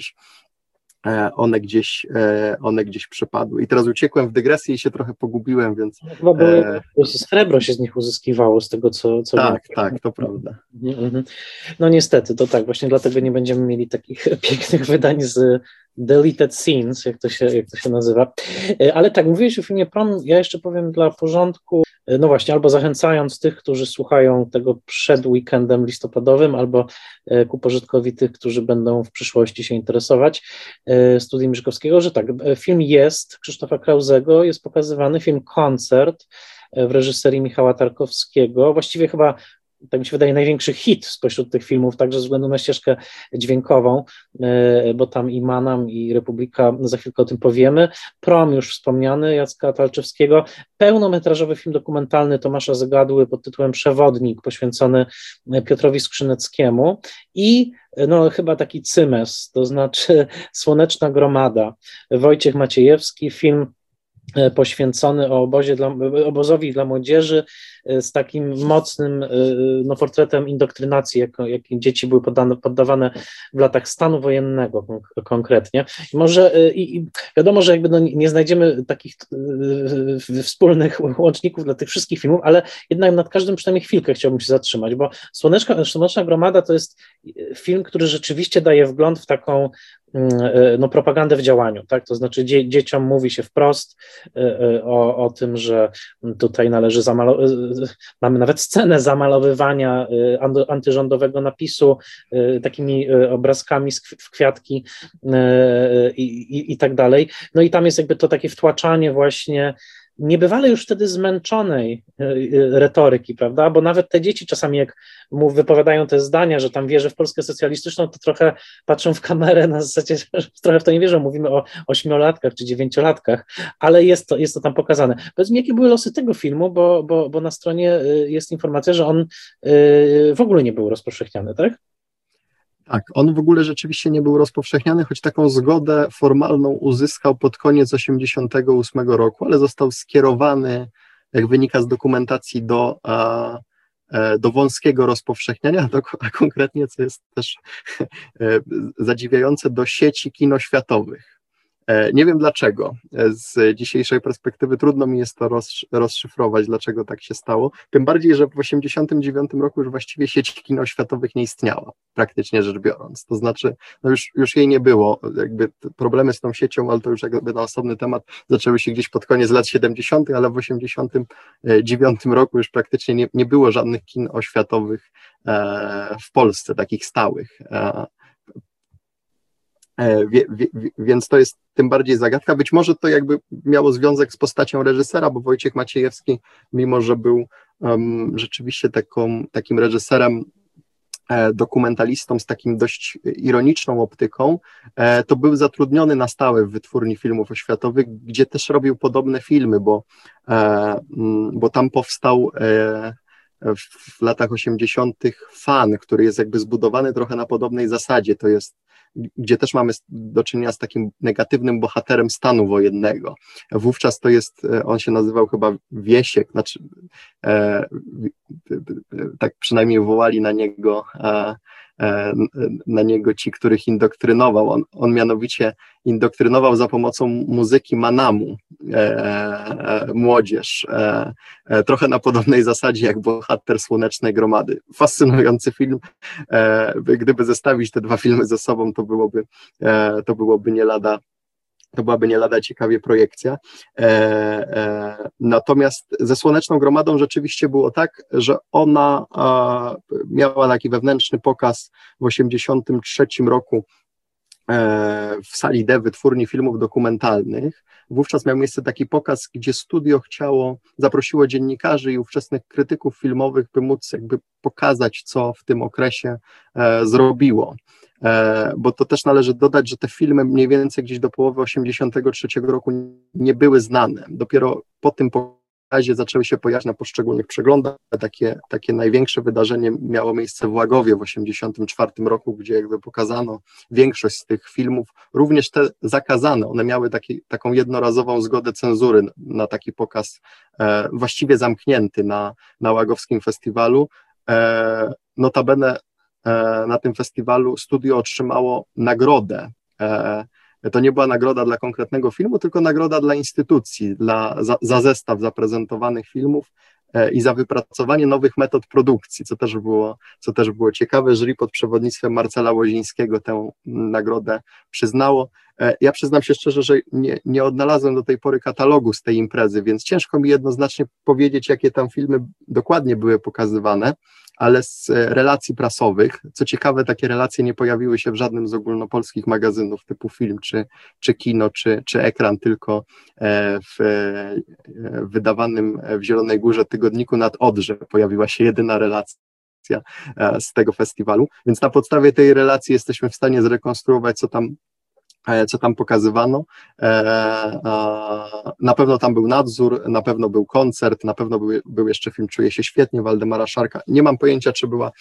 one gdzieś przepadły. I teraz uciekłem w dygresję i się trochę pogubiłem, więc... Chyba srebro się z nich uzyskiwało, z tego co tak, wiem. Tak, to prawda. No niestety, to tak, właśnie dlatego nie będziemy mieli takich pięknych wydań z deleted scenes, jak to się nazywa. Ale tak, mówiłeś o filmie Prom, ja jeszcze powiem dla porządku, no właśnie, albo zachęcając tych, którzy słuchają tego przed weekendem listopadowym, albo ku pożytkowi tych, którzy będą w przyszłości się interesować studiem Żykowskiego, że tak, film jest Krzysztofa Krauzego, jest pokazywany film Koncert w reżyserii Michała Tarkowskiego, właściwie chyba, tak mi się wydaje, największy hit spośród tych filmów, także ze względu na ścieżkę dźwiękową, bo tam i Manam, i Republika, za chwilkę o tym powiemy. Prom już wspomniany, Jacka Talczewskiego, pełnometrażowy film dokumentalny Tomasza Zagadły pod tytułem Przewodnik, poświęcony Piotrowi Skrzyneckiemu i no chyba taki cymes, to znaczy Słoneczna Gromada, Wojciech Maciejewski, film poświęcony obozowi dla młodzieży z takim mocnym portretem indoktrynacji, jakim dzieci były poddawane w latach stanu wojennego konkretnie. I wiadomo, że jakby nie znajdziemy takich wspólnych łączników dla tych wszystkich filmów, ale jednak nad każdym przynajmniej chwilkę chciałbym się zatrzymać, bo Słoneczna Gromada to jest film, który rzeczywiście daje wgląd w taką propagandę w działaniu, tak? To znaczy dzieciom mówi się wprost o tym, że tutaj należy mamy nawet scenę zamalowywania antyrządowego napisu takimi obrazkami w kwiatki i tak dalej. No i tam jest jakby to takie wtłaczanie właśnie niebywale już wtedy zmęczonej retoryki, prawda, bo nawet te dzieci czasami jak wypowiadają te zdania, że tam wierzę w Polskę socjalistyczną, to trochę patrzą w kamerę na zasadzie, że trochę w to nie wierzą, mówimy o 8-latkach czy 9-latkach, ale jest to tam pokazane. Powiedz mi, jakie były losy tego filmu, bo na stronie jest informacja, że on w ogóle nie był rozpowszechniany, tak? Tak, on w ogóle rzeczywiście nie był rozpowszechniany, choć taką zgodę formalną uzyskał pod koniec 1988 roku, ale został skierowany, jak wynika z dokumentacji, do wąskiego rozpowszechniania, a konkretnie, co jest też zadziwiające, do sieci kin oświatowych. Nie wiem dlaczego. Z dzisiejszej perspektywy trudno mi jest to rozszyfrować, dlaczego tak się stało. Tym bardziej, że w 1989 roku już właściwie sieć kin oświatowych nie istniała, praktycznie rzecz biorąc. To znaczy, no już jej nie było. Jakby problemy z tą siecią, ale to już jakby na osobny temat, zaczęły się gdzieś pod koniec lat 70., ale w 1989 roku już praktycznie nie było żadnych kin oświatowych w Polsce, takich stałych. Więc to jest tym bardziej zagadka. Być może to jakby miało związek z postacią reżysera, bo Wojciech Maciejewski, mimo że był rzeczywiście takim reżyserem, dokumentalistą z takim dość ironiczną optyką, to był zatrudniony na stałe w Wytwórni Filmów Oświatowych, gdzie też robił podobne filmy, bo tam powstał w latach 80. FAN, który jest jakby zbudowany trochę na podobnej zasadzie. To jest gdzie też mamy do czynienia z takim negatywnym bohaterem stanu wojennego. Wówczas to jest, on się nazywał chyba Wiesiek, znaczy tak przynajmniej wołali na niego ci, których indoktrynował. On mianowicie indoktrynował za pomocą muzyki Manamu młodzież. Trochę na podobnej zasadzie jak bohater Słonecznej Gromady. Fascynujący film. Gdyby zestawić te dwa filmy ze sobą, to byłaby nie lada ciekawie projekcja. Natomiast ze Słoneczną Gromadą rzeczywiście było tak, że ona miała taki wewnętrzny pokaz w 1983 roku w sali D Wytwórni Filmów Dokumentalnych. Wówczas miał miejsce taki pokaz, gdzie studio zaprosiło dziennikarzy i ówczesnych krytyków filmowych, by móc jakby pokazać, co w tym okresie zrobiło. Bo to też należy dodać, że te filmy mniej więcej gdzieś do połowy 1983 roku nie były znane. Dopiero po tym pokazie zaczęły się pojawiać na poszczególnych przeglądach. Takie największe wydarzenie miało miejsce w Łagowie w 1984 roku, gdzie jakby pokazano większość z tych filmów, również te zakazane. One miały taką jednorazową zgodę cenzury na taki pokaz właściwie zamknięty na Łagowskim Festiwalu. Notabene na tym festiwalu studio otrzymało nagrodę. To nie była nagroda dla konkretnego filmu, tylko nagroda dla instytucji, za zestaw zaprezentowanych filmów i za wypracowanie nowych metod produkcji, co też było ciekawe. Jury pod przewodnictwem Marcela Łozińskiego tę nagrodę przyznało. Ja przyznam się szczerze, że nie odnalazłem do tej pory katalogu z tej imprezy, więc ciężko mi jednoznacznie powiedzieć, jakie tam filmy dokładnie były pokazywane, ale z relacji prasowych, co ciekawe, takie relacje nie pojawiły się w żadnym z ogólnopolskich magazynów typu Film, czy Kino, czy Ekran, tylko w wydawanym w Zielonej Górze tygodniku Nad Odrze pojawiła się jedyna relacja z tego festiwalu, więc na podstawie tej relacji jesteśmy w stanie zrekonstruować, co tam pokazywano. Na pewno tam był Nadzór, na pewno był koncert, na pewno był jeszcze film Czuję się świetnie Waldemara Szarka. Nie mam pojęcia, czy była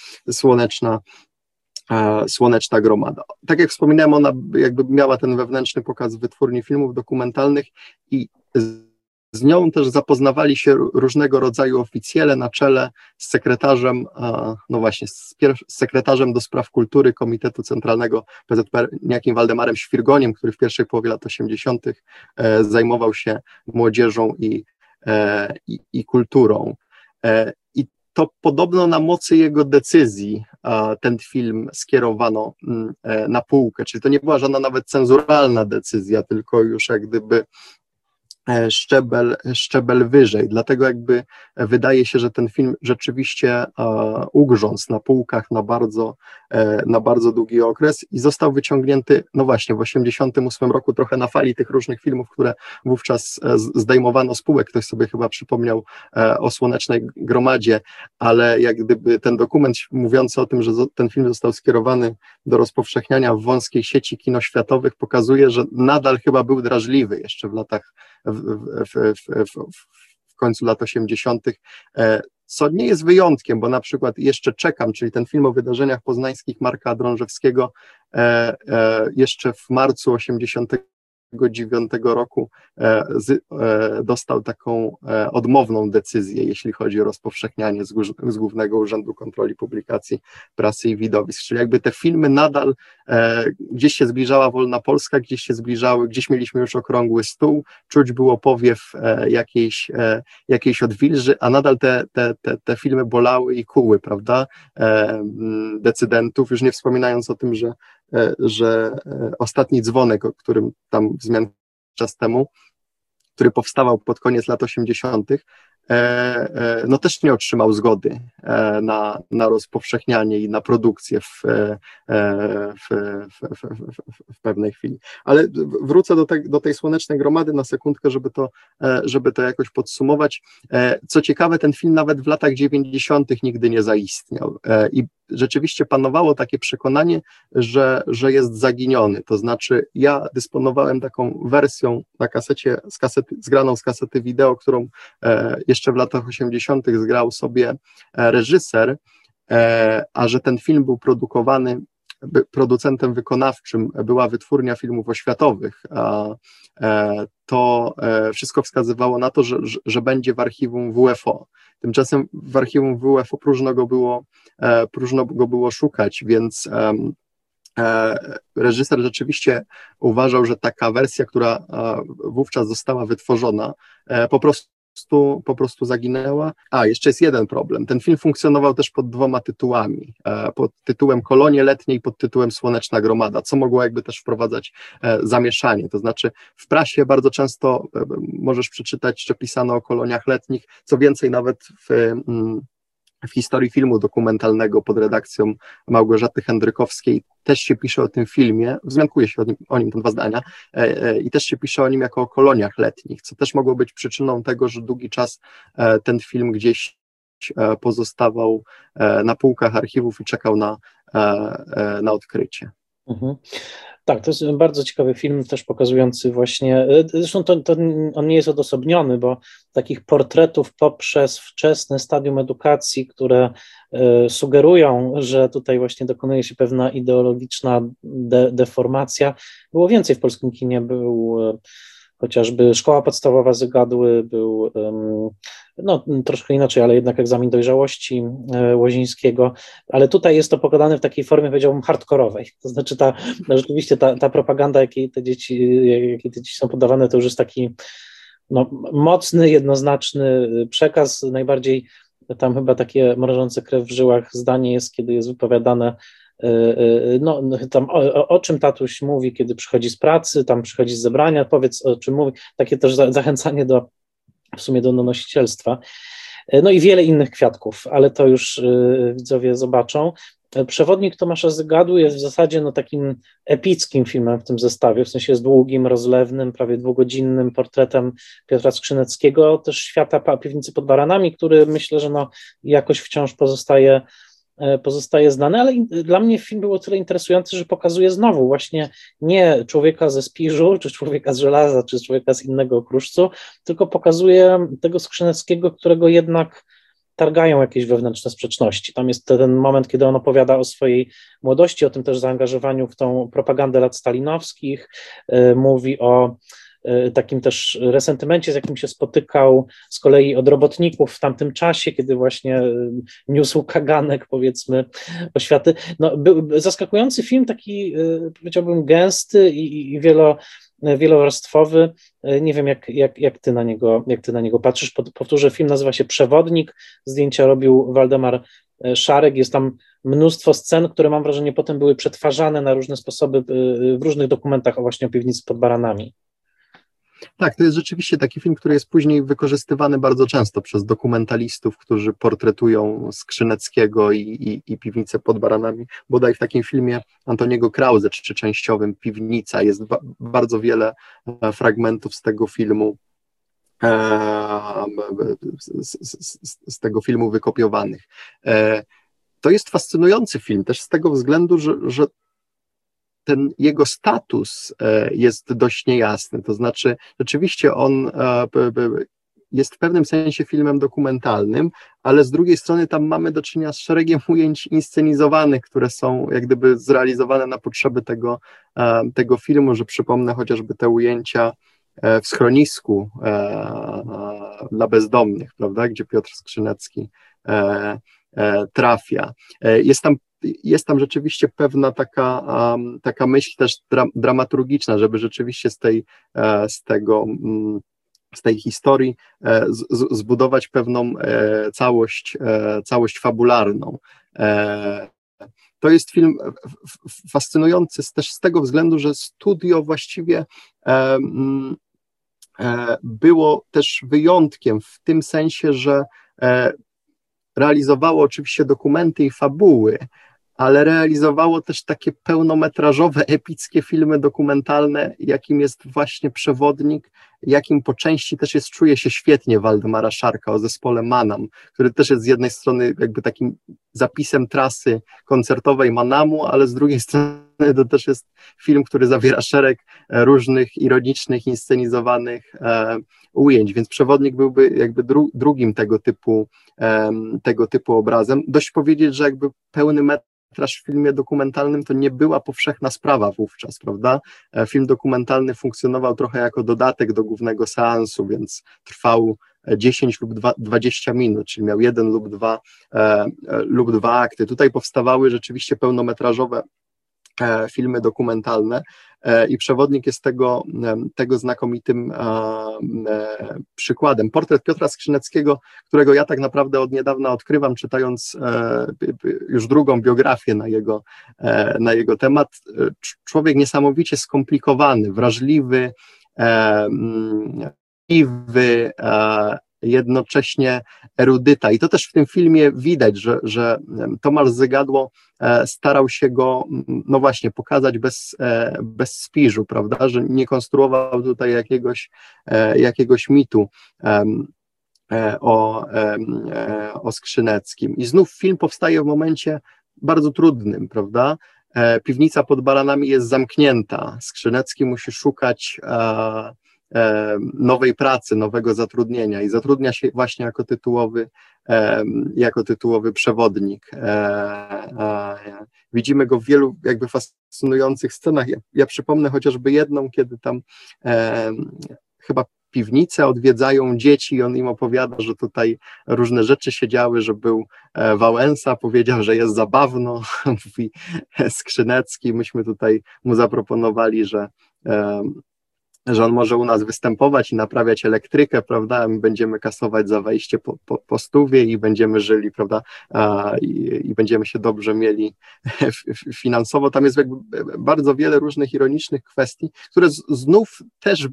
Słoneczna Gromada. Tak jak wspominałem, ona jakby miała ten wewnętrzny pokaz w Wytwórni Filmów Dokumentalnych i z nią też zapoznawali się różnego rodzaju oficjele na czele z sekretarzem, no właśnie, z sekretarzem do spraw kultury Komitetu Centralnego PZPR, niejakim Waldemarem Świrgoniem, który w pierwszej połowie lat 80. Zajmował się młodzieżą i kulturą. I to podobno na mocy jego decyzji ten film skierowano na półkę, czyli to nie była żadna nawet cenzuralna decyzja, tylko już jak gdyby szczebel wyżej, dlatego jakby wydaje się, że ten film rzeczywiście ugrzązł na półkach na bardzo długi okres i został wyciągnięty, no właśnie, w 1988 roku trochę na fali tych różnych filmów, które wówczas zdejmowano z półek. Ktoś sobie chyba przypomniał o Słonecznej Gromadzie, ale jak gdyby ten dokument mówiący o tym, że ten film został skierowany do rozpowszechniania w wąskiej sieci kinoświatowych, pokazuje, że nadal chyba był drażliwy jeszcze w latach w końcu lat 80., co nie jest wyjątkiem, bo na przykład Jeszcze czekam, czyli ten film o wydarzeniach poznańskich Marka Drążewskiego, jeszcze w marcu 1989 roku dostał taką odmowną decyzję, jeśli chodzi o rozpowszechnianie z Głównego Urzędu Kontroli Publikacji, Prasy i Widowisk, czyli jakby te filmy nadal gdzieś się zbliżała Wolna Polska, gdzieś się zbliżały, gdzieś mieliśmy już okrągły stół, czuć było powiew jakiejś odwilży, a nadal te filmy bolały i kuły, prawda, decydentów, już nie wspominając o tym, że Ostatni dzwonek, o którym tam wzmian czas temu, który powstawał pod koniec lat 80., no też nie otrzymał zgody na rozpowszechnianie i na produkcję w pewnej chwili. Ale wrócę do tej Słonecznej Gromady na sekundkę, żeby to jakoś podsumować. Co ciekawe, ten film nawet w latach 90. nigdy nie zaistniał i rzeczywiście panowało takie przekonanie, że jest zaginiony, to znaczy ja dysponowałem taką wersją na kasecie, zgraną z kasety wideo, którą jeszcze w latach 80. zgrał sobie reżyser, a że ten film był produkowany producentem wykonawczym była Wytwórnia Filmów Oświatowych, to wszystko wskazywało na to, że będzie w archiwum WFO. Tymczasem w archiwum WFO próżno go było szukać, więc reżyser rzeczywiście uważał, że taka wersja, która wówczas została wytworzona, po prostu zaginęła. Jeszcze jest jeden problem. Ten film funkcjonował też pod 2 tytułami. Pod tytułem Kolonie letnie i pod tytułem Słoneczna gromada, co mogło jakby też wprowadzać zamieszanie. To znaczy w prasie bardzo często możesz przeczytać, że pisano o koloniach letnich, co więcej nawet w historii filmu dokumentalnego pod redakcją Małgorzaty Hendrykowskiej też się pisze o tym filmie, wzmiankuje się o nim, to 2 zdania, i też się pisze o nim jako o koloniach letnich, co też mogło być przyczyną tego, że długi czas ten film gdzieś pozostawał na półkach archiwów i czekał na odkrycie. Mhm. Tak, to jest bardzo ciekawy film, też pokazujący właśnie, zresztą on nie jest odosobniony, bo takich portretów poprzez wczesne stadium edukacji, które sugerują, że tutaj właśnie dokonuje się pewna ideologiczna deformacja, było więcej w polskim kinie. Był chociażby Szkoła Podstawowa Zygadły, był no troszkę inaczej, ale jednak Egzamin dojrzałości Łozińskiego, ale tutaj jest to pokazane w takiej formie, powiedziałbym, hardkorowej, to znaczy rzeczywiście ta propaganda, jakiej te dzieci są podawane, to już jest taki mocny, jednoznaczny przekaz. Najbardziej tam chyba takie mrożące krew w żyłach zdanie jest, kiedy jest wypowiadane tam o czym tatuś mówi, kiedy przychodzi z pracy, tam przychodzi z zebrania, powiedz, o czym mówi, takie też zachęcanie w sumie do donosicielstwa. No i wiele innych kwiatków, ale to już widzowie zobaczą. Przewodnik Tomasza Zygadły jest w zasadzie takim epickim filmem w tym zestawie, w sensie jest długim, rozlewnym, prawie 2-godzinnym portretem Piotra Skrzyneckiego, też świata piwnicy pod Baranami, który myślę, że jakoś wciąż pozostaje znany, ale dla mnie film był o tyle interesujący, że pokazuje znowu właśnie nie człowieka ze Spiżu, czy człowieka z żelaza, czy człowieka z innego kruszcu, tylko pokazuje tego Skrzyneckiego, którego jednak targają jakieś wewnętrzne sprzeczności. Tam jest ten moment, kiedy on opowiada o swojej młodości, o tym też zaangażowaniu w tą propagandę lat stalinowskich, mówi o takim też resentymencie, z jakim się spotykał z kolei od robotników w tamtym czasie, kiedy właśnie niósł kaganek, powiedzmy, oświaty. Był zaskakujący film, taki powiedziałbym gęsty i wielowarstwowy. Nie wiem, jak ty na niego patrzysz. Powtórzę, film nazywa się Przewodnik, zdjęcia robił Waldemar Szarek, jest tam mnóstwo scen, które mam wrażenie potem były przetwarzane na różne sposoby w różnych dokumentach właśnie o piwnicy pod Baranami. Tak, to jest rzeczywiście taki film, który jest później wykorzystywany bardzo często przez dokumentalistów, którzy portretują Skrzyneckiego i piwnicę pod Baranami. Bodaj w takim filmie Antoniego Krause, czy częściowym Piwnica, jest bardzo wiele fragmentów z tego filmu, z tego filmu wykopiowanych. To jest fascynujący film też z tego względu, że ten jego status jest dość niejasny, to znaczy rzeczywiście on jest w pewnym sensie filmem dokumentalnym, ale z drugiej strony tam mamy do czynienia z szeregiem ujęć inscenizowanych, które są jak gdyby zrealizowane na potrzeby tego filmu, że przypomnę chociażby te ujęcia w schronisku dla bezdomnych, prawda, gdzie Piotr Skrzynecki trafia. Jest tam rzeczywiście pewna taka myśl też dramaturgiczna, żeby rzeczywiście z tej historii zbudować pewną całość fabularną. To jest film fascynujący też z tego względu, że studio właściwie było też wyjątkiem w tym sensie, że realizowało oczywiście dokumenty i fabuły, ale realizowało też takie pełnometrażowe, epickie filmy dokumentalne, jakim jest właśnie Przewodnik, jakim po części też czuje się świetnie Waldemara Szarka o zespole Manam, który też jest z jednej strony jakby takim zapisem trasy koncertowej Manamu, ale z drugiej strony to też jest film, który zawiera szereg różnych ironicznych, inscenizowanych ujęć, więc Przewodnik byłby jakby drugim tego typu obrazem. Dość powiedzieć, że jakby pełny metr w filmie dokumentalnym to nie była powszechna sprawa wówczas, prawda? Film dokumentalny funkcjonował trochę jako dodatek do głównego seansu, więc trwał 10 lub 20 minut, czyli miał jeden lub dwa akty. Tutaj powstawały rzeczywiście pełnometrażowe filmy dokumentalne i Przewodnik jest tego znakomitym przykładem. Portret Piotra Skrzyneckiego, którego ja tak naprawdę od niedawna odkrywam, czytając już drugą biografię na jego temat. Człowiek niesamowicie skomplikowany, wrażliwy, jednocześnie erudyta. I to też w tym filmie widać, że Tomasz Zygadło starał się go, no właśnie, pokazać bez spiżu, prawda, że nie konstruował tutaj jakiegoś mitu o Skrzyneckim. I znów film powstaje w momencie bardzo trudnym, prawda? Piwnica pod Baranami jest zamknięta. Skrzynecki musi szukać nowej pracy, nowego zatrudnienia i zatrudnia się właśnie jako tytułowy przewodnik. Widzimy go w wielu jakby fascynujących scenach. Ja przypomnę chociażby jedną, kiedy tam chyba piwnicę odwiedzają dzieci i on im opowiada, że tutaj różne rzeczy się działy, że był Wałęsa, powiedział, że jest zabawno, mówi Skrzynecki, myśmy tutaj mu zaproponowali, że on może u nas występować i naprawiać elektrykę, prawda, my będziemy kasować za wejście po 100 i będziemy żyli, prawda, i będziemy się dobrze mieli finansowo. Tam jest jakby bardzo wiele różnych ironicznych kwestii, które znów też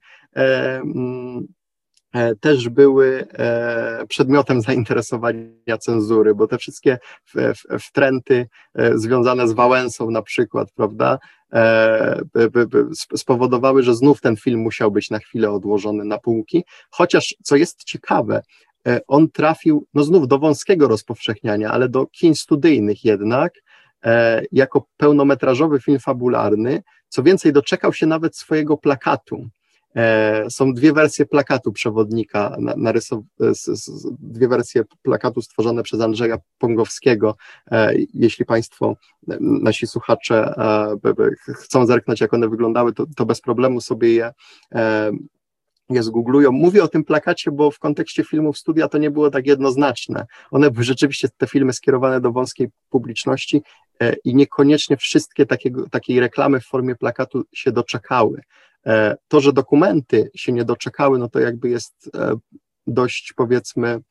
były przedmiotem zainteresowania cenzury, bo te wszystkie wtręty związane z Wałęsą na przykład, prawda, spowodowały, że znów ten film musiał być na chwilę odłożony na półki, chociaż co jest ciekawe, on trafił no znów do wąskiego rozpowszechniania, ale do kin studyjnych jednak, jako pełnometrażowy film fabularny, co więcej doczekał się nawet swojego plakatu. Są dwie wersje plakatu Przewodnika, dwie wersje plakatu stworzone przez Andrzeja Pągowskiego. Jeśli Państwo, nasi słuchacze chcą zerknąć, jak one wyglądały, to bez problemu sobie je zgooglują. Mówię o tym plakacie, bo w kontekście filmów studia to nie było tak jednoznaczne. One były rzeczywiście, te filmy, skierowane do wąskiej publiczności i niekoniecznie wszystkie takiej reklamy w formie plakatu się doczekały. To, że dokumenty się nie doczekały, no to jakby jest dość, powiedzmy,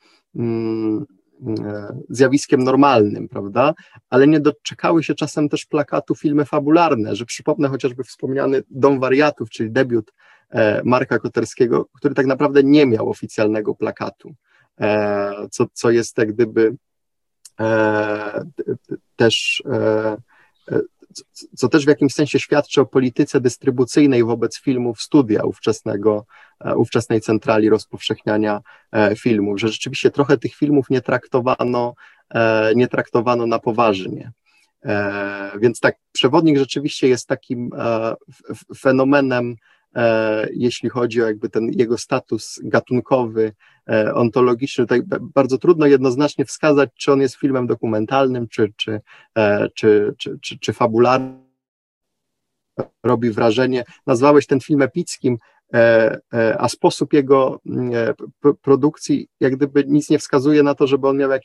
zjawiskiem normalnym, prawda? Ale nie doczekały się czasem też plakatu filmy fabularne, że przypomnę chociażby wspomniany Dom Wariatów, czyli debiut Marka Koterskiego, który tak naprawdę nie miał oficjalnego plakatu, co jest jak gdyby też co też w jakimś sensie świadczy o polityce dystrybucyjnej wobec filmów studia ówczesnej centrali rozpowszechniania filmów, że rzeczywiście trochę tych filmów nie traktowano na poważnie. Więc tak, Przewodnik rzeczywiście jest takim fenomenem, jeśli chodzi o jakby ten jego status gatunkowy, ontologiczny. Tutaj bardzo trudno jednoznacznie wskazać, czy on jest filmem dokumentalnym, czy fabularnym. Robi wrażenie. Nazwałeś ten film epickim, a sposób jego produkcji jak gdyby nic nie wskazuje na to, żeby on miał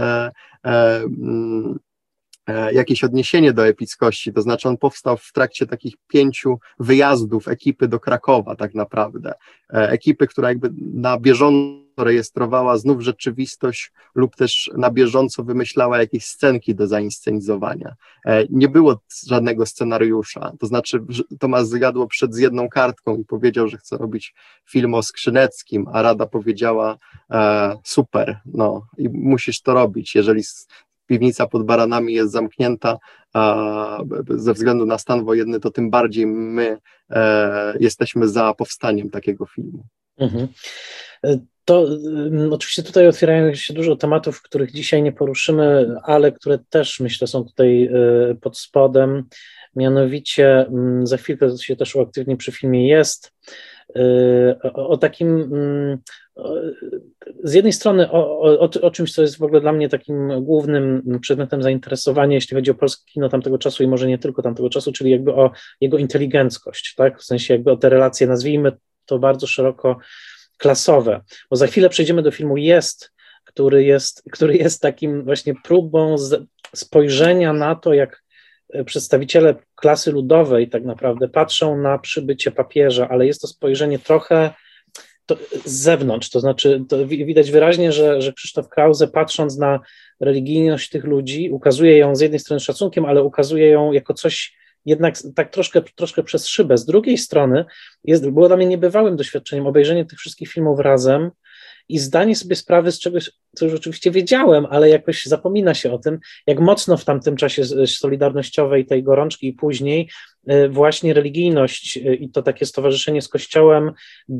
jakieś odniesienie do epickości, to znaczy on powstał w trakcie takich 5 wyjazdów ekipy do Krakowa tak naprawdę, ekipy, która jakby na bieżąco rejestrowała znów rzeczywistość lub też na bieżąco wymyślała jakieś scenki do zainscenizowania. Nie było żadnego scenariusza, to znaczy Tomasz Zygadło przyszedł z jedną kartką i powiedział, że chce robić film o Skrzyneckim, a Rada powiedziała super, no i musisz to robić, jeżeli Piwnica pod Baranami jest zamknięta ze względu na stan wojenny, to tym bardziej my jesteśmy za powstaniem takiego filmu. Mhm. To oczywiście tutaj otwierają się dużo tematów, których dzisiaj nie poruszymy, ale które też myślę są tutaj pod spodem. Mianowicie za chwilkę się też uaktywni przy filmie Jest. z jednej strony o czymś, co jest w ogóle dla mnie takim głównym przedmiotem zainteresowania, jeśli chodzi o polskie kino tamtego czasu i może nie tylko tamtego czasu, czyli jakby o jego inteligenckość, tak? W sensie jakby o te relacje, nazwijmy to bardzo szeroko klasowe, bo za chwilę przejdziemy do filmu Jest, który jest takim właśnie próbą spojrzenia na to, jak przedstawiciele klasy ludowej tak naprawdę patrzą na przybycie papieża, ale jest to spojrzenie trochę z zewnątrz, to znaczy to widać wyraźnie, że Krzysztof Krause, patrząc na religijność tych ludzi, ukazuje ją z jednej strony szacunkiem, ale ukazuje ją jako coś jednak tak troszkę przez szybę. Z drugiej strony było dla mnie niebywałym doświadczeniem obejrzenie tych wszystkich filmów razem i zdanie sobie sprawy z czegoś, co już oczywiście wiedziałem, ale jakoś zapomina się o tym, jak mocno w tamtym czasie solidarnościowej, tej gorączki i później właśnie religijność i to takie stowarzyszenie z Kościołem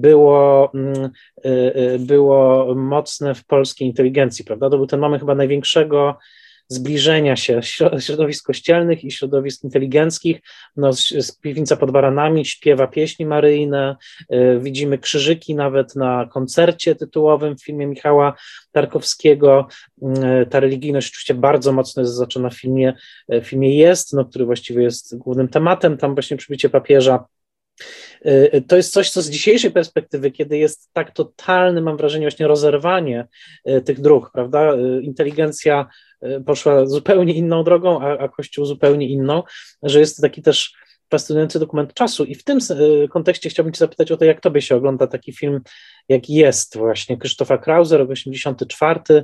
było mocne w polskiej inteligencji, prawda? To był ten moment chyba największego zbliżenia się środowisk kościelnych i środowisk inteligenckich. No, z Piwnica pod Baranami śpiewa pieśni maryjne, widzimy krzyżyki nawet na koncercie tytułowym w filmie Michała Tarkowskiego. Ta religijność oczywiście bardzo mocno jest zaznaczona w filmie Jest, no, który właściwie jest głównym tematem, tam właśnie przybycie papieża. To jest coś, co z dzisiejszej perspektywy, kiedy jest tak totalne, mam wrażenie, właśnie rozerwanie tych dróg, prawda? Inteligencja poszła zupełnie inną drogą, a Kościół zupełnie inną, że jest to taki też fascynujący dokument czasu. I w tym kontekście chciałbym Cię zapytać o to, jak Tobie się ogląda taki film, jak Jest właśnie Krzysztofa Krause, rok 1984.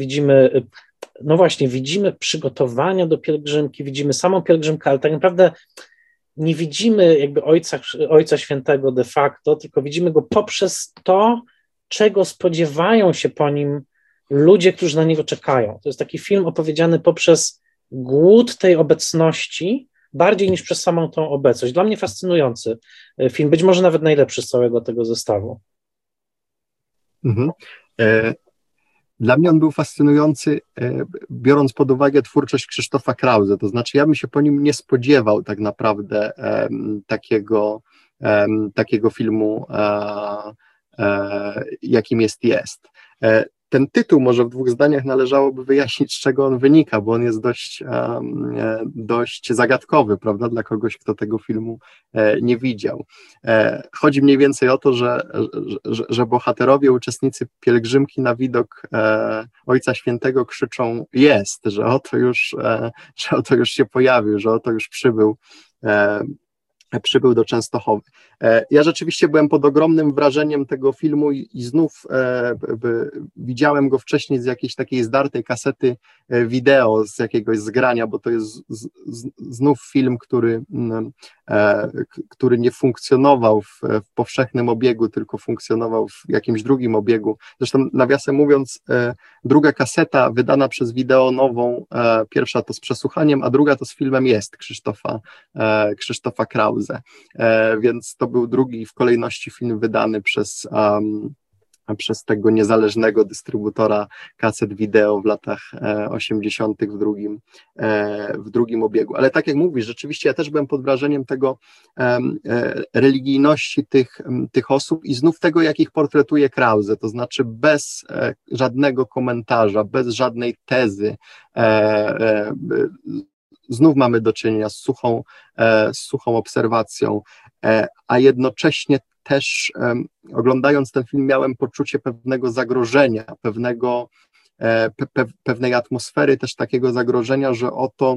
Widzimy przygotowania do pielgrzymki, widzimy samą pielgrzymkę, ale tak naprawdę nie widzimy jakby Ojca Świętego de facto, tylko widzimy go poprzez to, czego spodziewają się po nim ludzie, którzy na niego czekają. To jest taki film opowiedziany poprzez głód tej obecności, bardziej niż przez samą tą obecność. Dla mnie fascynujący film, być może nawet najlepszy z całego tego zestawu. Mhm. Dla mnie on był fascynujący, biorąc pod uwagę twórczość Krzysztofa Krause, to znaczy ja bym się po nim nie spodziewał tak naprawdę takiego filmu, jakim Jest. Ten tytuł może w 2 zdaniach należałoby wyjaśnić, z czego on wynika, bo on jest dość zagadkowy, prawda, dla kogoś, kto tego filmu nie widział. Chodzi mniej więcej o to, że bohaterowie, uczestnicy pielgrzymki na widok Ojca Świętego krzyczą jest, że oto już się pojawił, że oto już przybył do Częstochowy. Ja rzeczywiście byłem pod ogromnym wrażeniem tego filmu i znów widziałem go wcześniej z jakiejś takiej zdartej kasety wideo, z jakiegoś zgrania, bo to jest znów film, który nie funkcjonował w powszechnym obiegu, tylko funkcjonował w jakimś drugim obiegu. Zresztą nawiasem mówiąc, druga kaseta wydana przez Wideo Nową, pierwsza to z przesłuchaniem, a druga to z filmem Jest Krzysztofa Krause. Więc to był drugi w kolejności film wydany przez tego niezależnego dystrybutora kaset wideo w latach 80. w drugim obiegu. Ale tak jak mówisz, rzeczywiście ja też byłem pod wrażeniem tego religijności tych osób i znów tego, jak ich portretuje Krause, to znaczy bez żadnego komentarza, bez żadnej tezy, znów mamy do czynienia z suchą obserwacją, a jednocześnie też oglądając ten film miałem poczucie pewnego zagrożenia, pewnej atmosfery, też takiego zagrożenia, że oto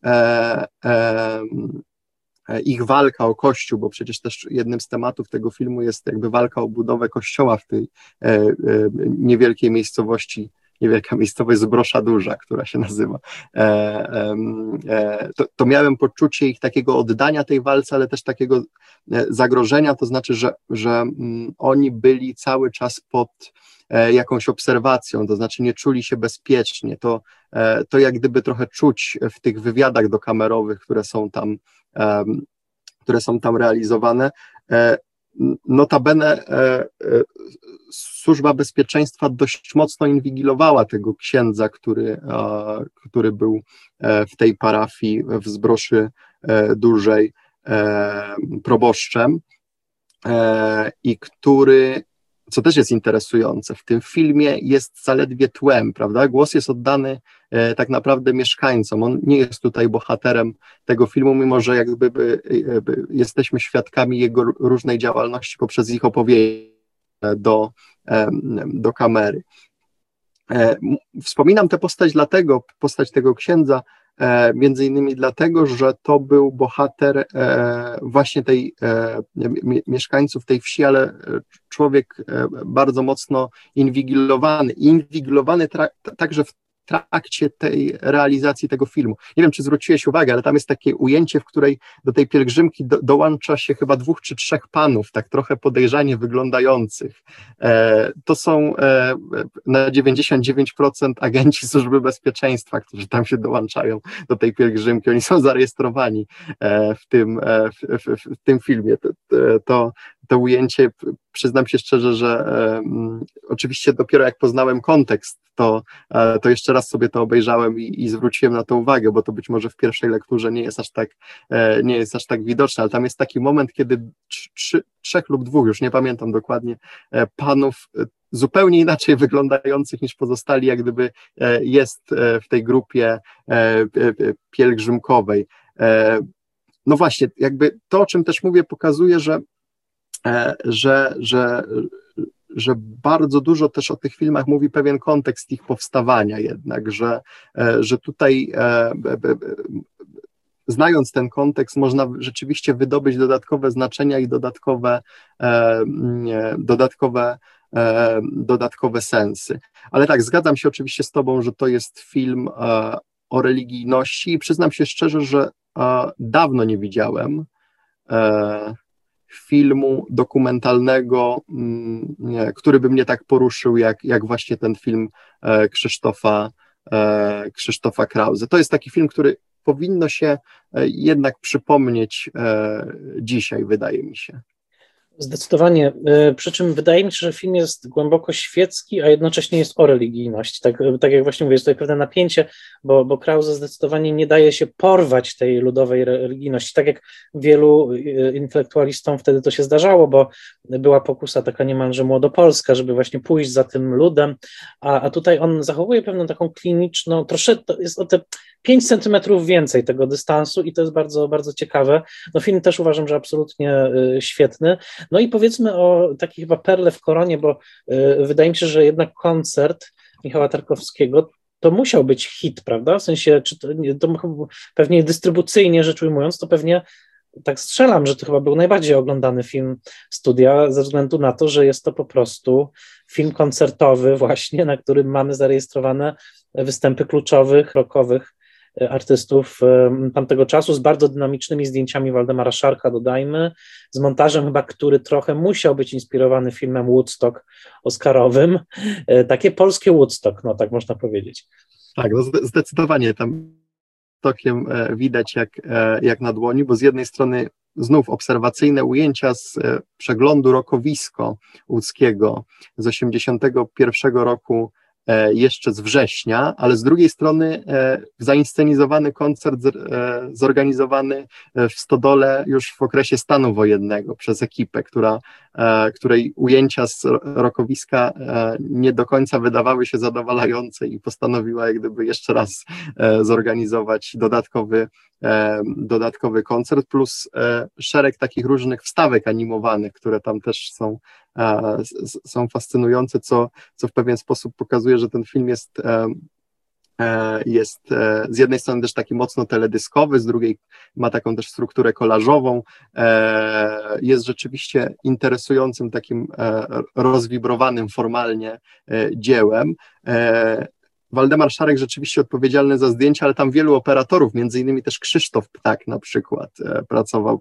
ich walka o Kościół, bo przecież też jednym z tematów tego filmu jest jakby walka o budowę kościoła w tej niewielkiej miejscowości, niewielka miejscowość Zbrosza Duża, która się nazywa. To miałem poczucie ich takiego oddania tej walce, ale też takiego zagrożenia, to znaczy, że oni byli cały czas pod jakąś obserwacją, to znaczy nie czuli się bezpiecznie. To jak gdyby trochę czuć w tych wywiadach dokamerowych, które są tam realizowane. Notabene Służba Bezpieczeństwa dość mocno inwigilowała tego księdza, który był w tej parafii w Zbroszy Dużej proboszczem i który co też jest interesujące, w tym filmie jest zaledwie tłem, prawda? Głos jest oddany tak naprawdę mieszkańcom. On nie jest tutaj bohaterem tego filmu, mimo że jesteśmy świadkami jego różnej działalności poprzez ich opowieści do kamery. Wspominam tę postać tego księdza, między innymi dlatego, że to był bohater właśnie tej mieszkańców tej wsi, ale człowiek bardzo mocno inwigilowany także w trakcie tej realizacji tego filmu. Nie wiem, czy zwróciłeś uwagę, ale tam jest takie ujęcie, w której do tej pielgrzymki dołącza się chyba 2 czy 3 panów, tak trochę podejrzanie wyglądających. To są na 99% agenci Służby Bezpieczeństwa, którzy tam się dołączają do tej pielgrzymki. Oni są zarejestrowani w tym filmie. To ujęcie, przyznam się szczerze, że oczywiście dopiero jak poznałem kontekst, to jeszcze raz sobie to obejrzałem i zwróciłem na to uwagę, bo to być może w pierwszej lekturze nie jest aż tak widoczne, ale tam jest taki moment, kiedy 3 lub 2, już nie pamiętam dokładnie, panów zupełnie inaczej wyglądających niż pozostali, jak gdyby jest w tej grupie pielgrzymkowej. No właśnie, jakby to, o czym też mówię, pokazuje, że bardzo dużo też o tych filmach mówi pewien kontekst ich powstawania jednak, że tutaj znając ten kontekst można rzeczywiście wydobyć dodatkowe znaczenia i dodatkowe sensy. Ale tak, zgadzam się oczywiście z tobą, że to jest film o religijności i przyznam się szczerze, że dawno nie widziałem filmu dokumentalnego, który by mnie tak poruszył, jak właśnie ten film Krzysztofa Krause. To jest taki film, który powinno się jednak przypomnieć dzisiaj, wydaje mi się. Zdecydowanie, przy czym wydaje mi się, że film jest głęboko świecki, a jednocześnie jest o religijności. Tak jak właśnie mówię, jest tutaj pewne napięcie, bo Krause zdecydowanie nie daje się porwać tej ludowej religijności, tak jak wielu intelektualistom wtedy to się zdarzało, bo była pokusa taka niemalże młodopolska, żeby właśnie pójść za tym ludem, a tutaj on zachowuje pewną taką kliniczną, troszeczkę jest o te 5 centymetrów więcej tego dystansu i to jest bardzo, bardzo ciekawe. No film też uważam, że absolutnie świetny. No i powiedzmy o takiej chyba perle w koronie, bo wydaje mi się, że jednak koncert Michała Tarkowskiego to musiał być hit, prawda? W sensie, czy to pewnie dystrybucyjnie rzecz ujmując, to pewnie tak strzelam, że to chyba był najbardziej oglądany film studia, ze względu na to, że jest to po prostu film koncertowy właśnie, na którym mamy zarejestrowane występy kluczowych, rockowych artystów tamtego czasu z bardzo dynamicznymi zdjęciami Waldemara Szarka, dodajmy, z montażem chyba, który trochę musiał być inspirowany filmem Woodstock oscarowym. Takie polskie Woodstock, no tak można powiedzieć. Tak, no zdecydowanie tam tokiem widać jak na dłoni, bo z jednej strony znów obserwacyjne ujęcia z przeglądu Rokowisko łódzkiego z 1981 roku, jeszcze z września, ale z drugiej strony zainscenizowany koncert zorganizowany w Stodole już w okresie stanu wojennego przez ekipę, której ujęcia z Rokowiska nie do końca wydawały się zadowalające i postanowiła jak gdyby jeszcze raz zorganizować dodatkowy koncert, plus szereg takich różnych wstawek animowanych, które tam też są fascynujące, co w pewien sposób pokazuje, że ten film jest z jednej strony też taki mocno teledyskowy, z drugiej ma taką też strukturę kolażową, jest rzeczywiście interesującym takim rozwibrowanym formalnie dziełem. Waldemar Szarek rzeczywiście odpowiedzialny za zdjęcia, ale tam wielu operatorów, między innymi też Krzysztof Ptak na przykład pracował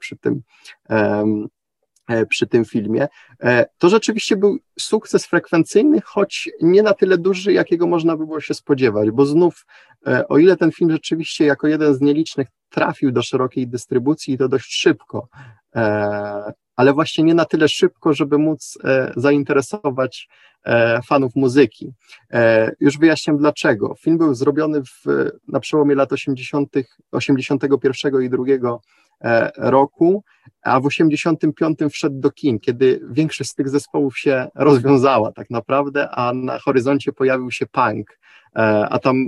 przy tym filmie. To rzeczywiście był sukces frekwencyjny, choć nie na tyle duży, jakiego można by było się spodziewać, bo znów, o ile ten film rzeczywiście jako jeden z nielicznych trafił do szerokiej dystrybucji i to dość szybko, ale właśnie nie na tyle szybko, żeby móc zainteresować fanów muzyki. Już wyjaśniam dlaczego. Film był zrobiony na przełomie lat 81 i 2 roku, a w 85 wszedł do kin, kiedy większość z tych zespołów się rozwiązała tak naprawdę, a na horyzoncie pojawił się punk, a tam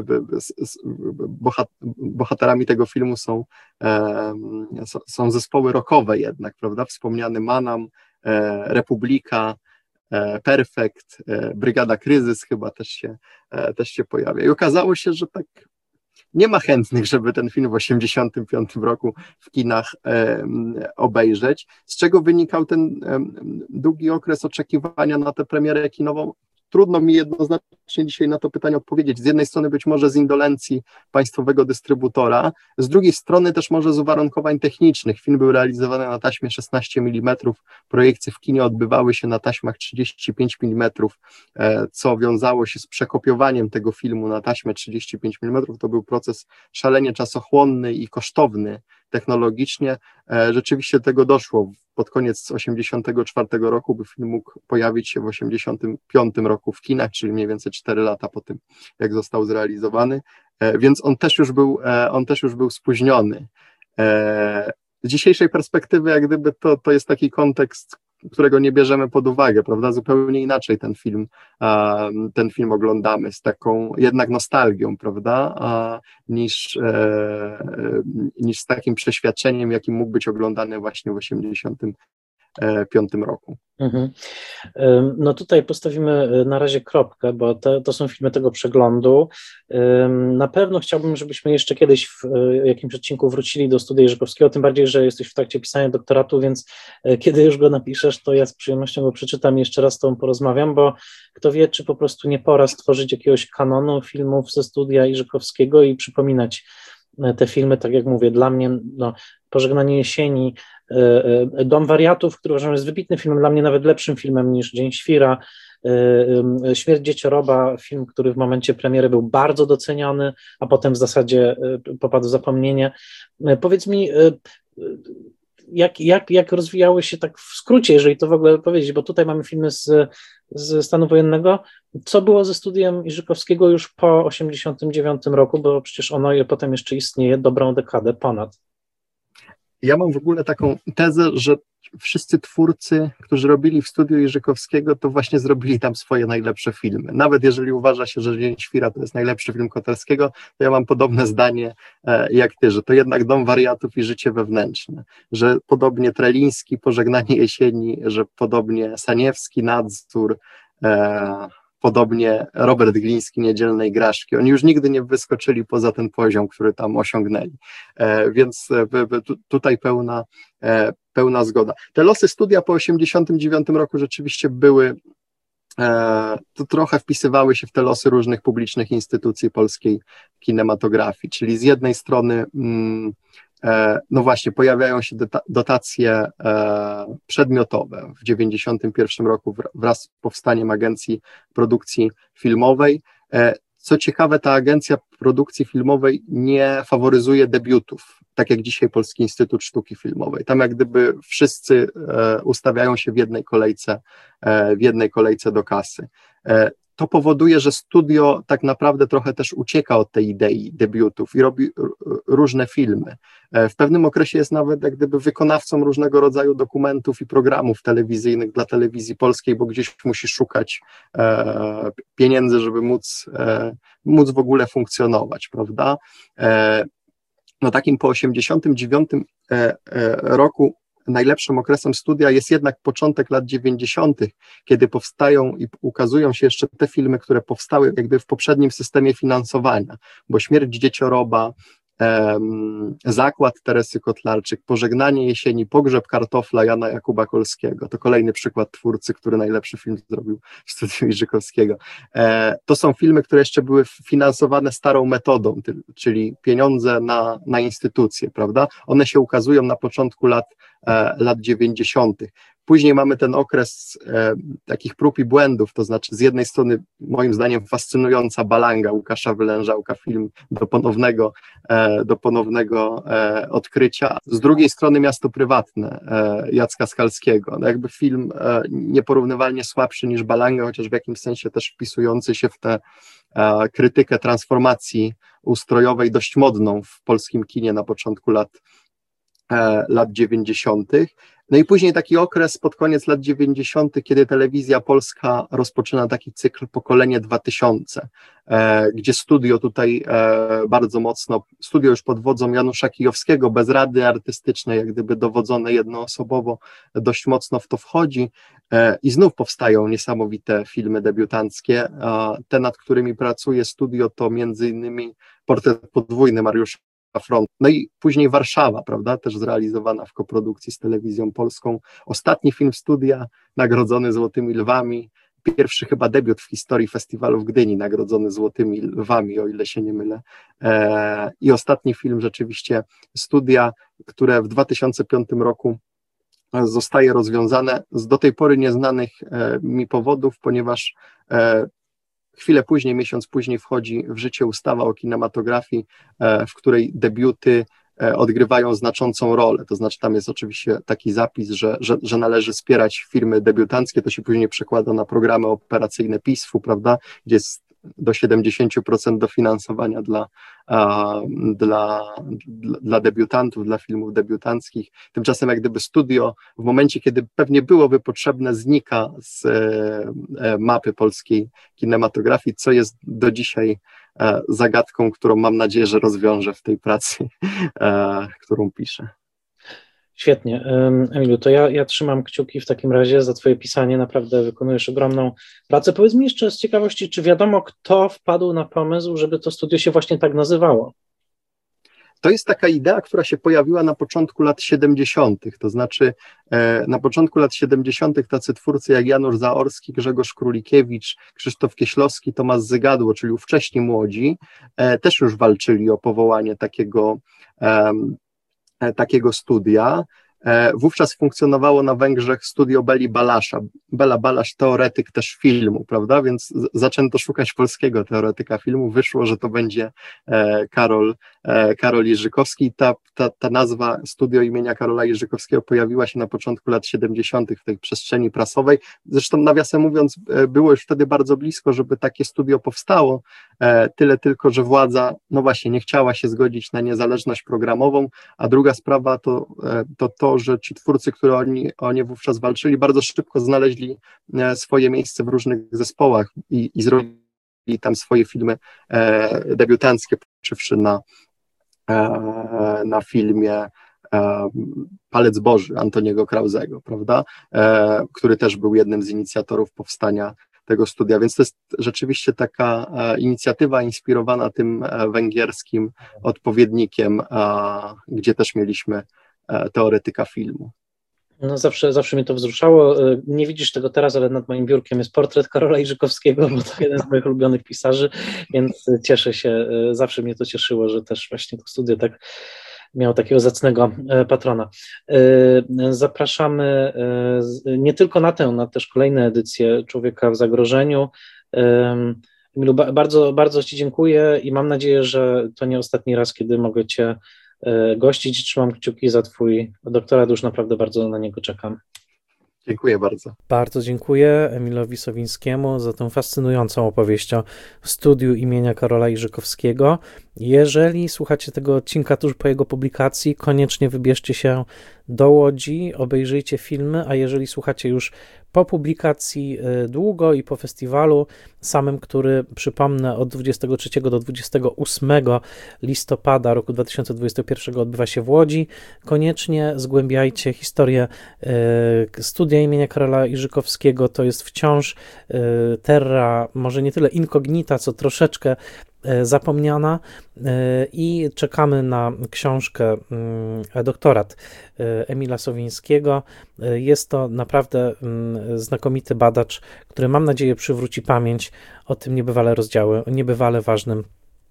bohaterami tego filmu są zespoły rockowe jednak, prawda? Wspomniany Manam, Republika, Perfekt, Brygada Kryzys chyba też się pojawia. I okazało się, że tak nie ma chętnych, żeby ten film w 85 roku w kinach obejrzeć, z czego wynikał ten długi okres oczekiwania na tę premierę kinową. Trudno mi jednoznacznie dzisiaj na to pytanie odpowiedzieć. Z jednej strony być może z indolencji państwowego dystrybutora, z drugiej strony też może z uwarunkowań technicznych. Film był realizowany na taśmie 16 mm, projekcje w kinie odbywały się na taśmach 35 mm, co wiązało się z przekopiowaniem tego filmu na taśmę 35 mm. To był proces szalenie czasochłonny i kosztowny technologicznie. Rzeczywiście do tego doszło pod koniec 1984 roku, by film mógł pojawić się w 1985 roku w kinach, czyli mniej więcej 4 lata po tym, jak został zrealizowany, więc on też już był spóźniony. Z dzisiejszej perspektywy, jak gdyby to jest taki kontekst, którego nie bierzemy pod uwagę, prawda? Zupełnie inaczej ten film oglądamy, z taką jednak nostalgią, prawda? Niż z takim przeświadczeniem, jakim mógł być oglądany właśnie w 1985 roku. Mhm. No tutaj postawimy na razie kropkę, bo to są filmy tego przeglądu. Na pewno chciałbym, żebyśmy jeszcze kiedyś w jakimś odcinku wrócili do Studia Jerzykowskiego, tym bardziej, że jesteś w trakcie pisania doktoratu, więc kiedy już go napiszesz, to ja z przyjemnością go przeczytam i jeszcze raz z tobą porozmawiam, bo kto wie, czy po prostu nie pora stworzyć jakiegoś kanonu filmów ze Studia Jerzykowskiego i przypominać te filmy, tak jak mówię, dla mnie Pożegnanie jesieni, Dom wariatów, który uważam jest wybitnym filmem, dla mnie nawet lepszym filmem niż Dzień świra, Śmierć dziecioroba, film, który w momencie premiery był bardzo doceniony, a potem w zasadzie popadł w zapomnienie. Powiedz mi, jak rozwijały się, tak w skrócie, jeżeli to w ogóle powiedzieć, bo tutaj mamy filmy ze stanu wojennego, co było ze Studiem Jerzykowskiego już po 1989 roku, bo przecież ono potem jeszcze istnieje dobrą dekadę ponad. Ja mam w ogóle taką tezę, że wszyscy twórcy, którzy robili w Studiu Jerzykowskiego, to właśnie zrobili tam swoje najlepsze filmy. Nawet jeżeli uważa się, że Dzień świra to jest najlepszy film Koterskiego, to ja mam podobne zdanie jak ty, że to jednak Dom wariatów i Życie wewnętrzne, że podobnie Treliński, Pożegnanie jesieni, że podobnie Saniewski, Nadzór, podobnie Robert Gliński, Niedzielne igraszki. Oni już nigdy nie wyskoczyli poza ten poziom, który tam osiągnęli. Więc tutaj pełna zgoda. Te losy studia po 1989 roku rzeczywiście były, to trochę wpisywały się w te losy różnych publicznych instytucji polskiej kinematografii, czyli z jednej strony no właśnie, pojawiają się dotacje przedmiotowe. W 1991 roku wraz z powstaniem Agencji Produkcji Filmowej. Co ciekawe, ta Agencja Produkcji Filmowej nie faworyzuje debiutów, tak jak dzisiaj Polski Instytut Sztuki Filmowej. Tam jak gdyby wszyscy ustawiają się w jednej kolejce do kasy. To powoduje, że studio tak naprawdę trochę też ucieka od tej idei debiutów i robi różne filmy. W pewnym okresie jest nawet jak gdyby wykonawcą różnego rodzaju dokumentów i programów telewizyjnych dla telewizji polskiej, bo gdzieś musi szukać pieniędzy, żeby móc w ogóle funkcjonować, prawda? No takim po 1989 roku najlepszym okresem studia jest jednak początek lat 90., kiedy powstają i ukazują się jeszcze te filmy, które powstały jakby w poprzednim systemie finansowania, bo Śmierć dziecioroba, Zakład Teresy Kotlarczyk, Pożegnanie jesieni, Pogrzeb kartofla Jana Jakuba Kolskiego. To kolejny przykład twórcy, który najlepszy film zrobił w Studiu Jerzykowskiego. To są filmy, które jeszcze były finansowane starą metodą, czyli pieniądze na instytucje, prawda? One się ukazują na początku lat 90. Później mamy ten okres takich prób i błędów, to znaczy z jednej strony moim zdaniem fascynująca Balanga Łukasza Wylężałka, film do ponownego odkrycia, z drugiej strony Miasto prywatne Jacka Skalskiego. No jakby film nieporównywalnie słabszy niż Balanga, chociaż w jakimś sensie też wpisujący się w tę krytykę transformacji ustrojowej dość modną w polskim kinie na początku lat 90. No i później taki okres pod koniec lat 90., kiedy telewizja polska rozpoczyna taki cykl Pokolenie 2000, gdzie studio tutaj bardzo mocno, studio już pod wodzą Janusza Kijowskiego, bez rady artystycznej, jak gdyby dowodzone jednoosobowo, dość mocno w to wchodzi i znów powstają niesamowite filmy debiutanckie. Te, nad którymi pracuje studio, to między innymi Portret podwójny Mariusza Front. No i później Warszawa, prawda, też zrealizowana w koprodukcji z Telewizją Polską. Ostatni film studia, nagrodzony Złotymi Lwami, pierwszy chyba debiut w historii festiwalu w Gdyni, nagrodzony Złotymi Lwami, o ile się nie mylę. I ostatni film rzeczywiście studia, które w 2005 roku zostaje rozwiązane z do tej pory nieznanych mi powodów, ponieważ chwilę później, miesiąc później wchodzi w życie ustawa o kinematografii, w której debiuty odgrywają znaczącą rolę. To znaczy tam jest oczywiście taki zapis, że należy wspierać firmy debiutanckie, to się później przekłada na programy operacyjne PISF-u, prawda, gdzie jest do 70% dofinansowania dla debiutantów, dla filmów debiutanckich. Tymczasem jak gdyby studio w momencie, kiedy pewnie byłoby potrzebne, znika z mapy polskiej kinematografii, co jest do dzisiaj zagadką, którą mam nadzieję, że rozwiążę w tej pracy, którą piszę. Świetnie. Emilu, to ja trzymam kciuki w takim razie za twoje pisanie, naprawdę wykonujesz ogromną pracę. Powiedz mi jeszcze z ciekawości, czy wiadomo, kto wpadł na pomysł, żeby to studio się właśnie tak nazywało? To jest taka idea, która się pojawiła na początku lat 70., to znaczy na początku lat 70. tacy twórcy jak Janusz Zaorski, Grzegorz Królikiewicz, Krzysztof Kieślowski, Tomasz Zygadło, czyli ówcześni młodzi, też już walczyli o powołanie takiego studia. Wówczas funkcjonowało na Węgrzech studio Beli Balasza. Bela Balasz, teoretyk też filmu, prawda? Więc zaczęto szukać polskiego teoretyka filmu. Wyszło, że to będzie Karol Jerzykowski. Ta nazwa studio imienia Karola Jerzykowskiego pojawiła się na początku lat 70. w tej przestrzeni prasowej. Zresztą nawiasem mówiąc, było już wtedy bardzo blisko, żeby takie studio powstało. Tyle tylko, że władza, no właśnie, nie chciała się zgodzić na niezależność programową, a druga sprawa to, że ci twórcy, które oni wówczas walczyli, bardzo szybko znaleźli swoje miejsce w różnych zespołach i zrobili tam swoje filmy debiutanckie, poczywszy na filmie Palec Boży Antoniego Krauzego, prawda, który też był jednym z inicjatorów powstania tego studia, więc to jest rzeczywiście taka inicjatywa inspirowana tym węgierskim odpowiednikiem, gdzie też mieliśmy teoretyka filmu. No zawsze mnie to wzruszało. Nie widzisz tego teraz, ale nad moim biurkiem jest portret Karola Jerzykowskiego, bo to jeden z moich ulubionych pisarzy, więc cieszę się, zawsze mnie to cieszyło, że też właśnie to studio tak miał takiego zacnego patrona. Zapraszamy nie tylko na tę, na też kolejne edycje Człowieka w zagrożeniu. Emilu, bardzo, bardzo Ci dziękuję i mam nadzieję, że to nie ostatni raz, kiedy mogę Cię gościć. Trzymam kciuki za Twój doktorat, już naprawdę bardzo na niego czekam. Dziękuję bardzo. Bardzo dziękuję Emilowi Sowińskiemu za tę fascynującą opowieść o studiu imienia Karola Jerzykowskiego. Jeżeli słuchacie tego odcinka tuż po jego publikacji, koniecznie wybierzcie się do Łodzi, obejrzyjcie filmy, a jeżeli słuchacie już po publikacji długo i po festiwalu samym, który, przypomnę, od 23 do 28 listopada roku 2021 odbywa się w Łodzi, koniecznie zgłębiajcie historię studia imienia Karola Jerzykowskiego. To jest wciąż terra, może nie tyle incognita, co troszeczkę zapomniana i czekamy na książkę, doktorat Emila Sowińskiego. Jest to naprawdę znakomity badacz, który mam nadzieję przywróci pamięć o tym niebywale ważnym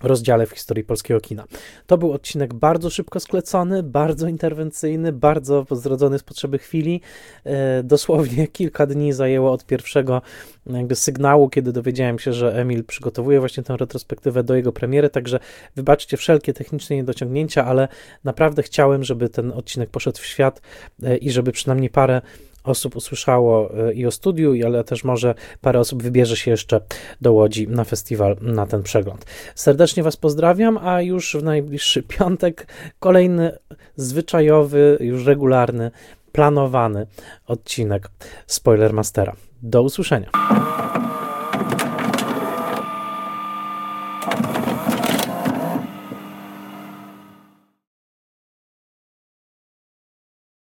rozdziale w historii polskiego kina. To był odcinek bardzo szybko sklecony, bardzo interwencyjny, bardzo zrodzony z potrzeby chwili. Dosłownie kilka dni zajęło od pierwszego jakby sygnału, kiedy dowiedziałem się, że Emil przygotowuje właśnie tę retrospektywę do jego premiery, także wybaczcie wszelkie techniczne niedociągnięcia, ale naprawdę chciałem, żeby ten odcinek poszedł w świat i żeby przynajmniej parę osób usłyszało i o studiu, ale też może parę osób wybierze się jeszcze do Łodzi na festiwal, na ten przegląd. Serdecznie Was pozdrawiam, a już w najbliższy piątek kolejny zwyczajowy, już regularny, planowany odcinek Spoilermastera. Do usłyszenia.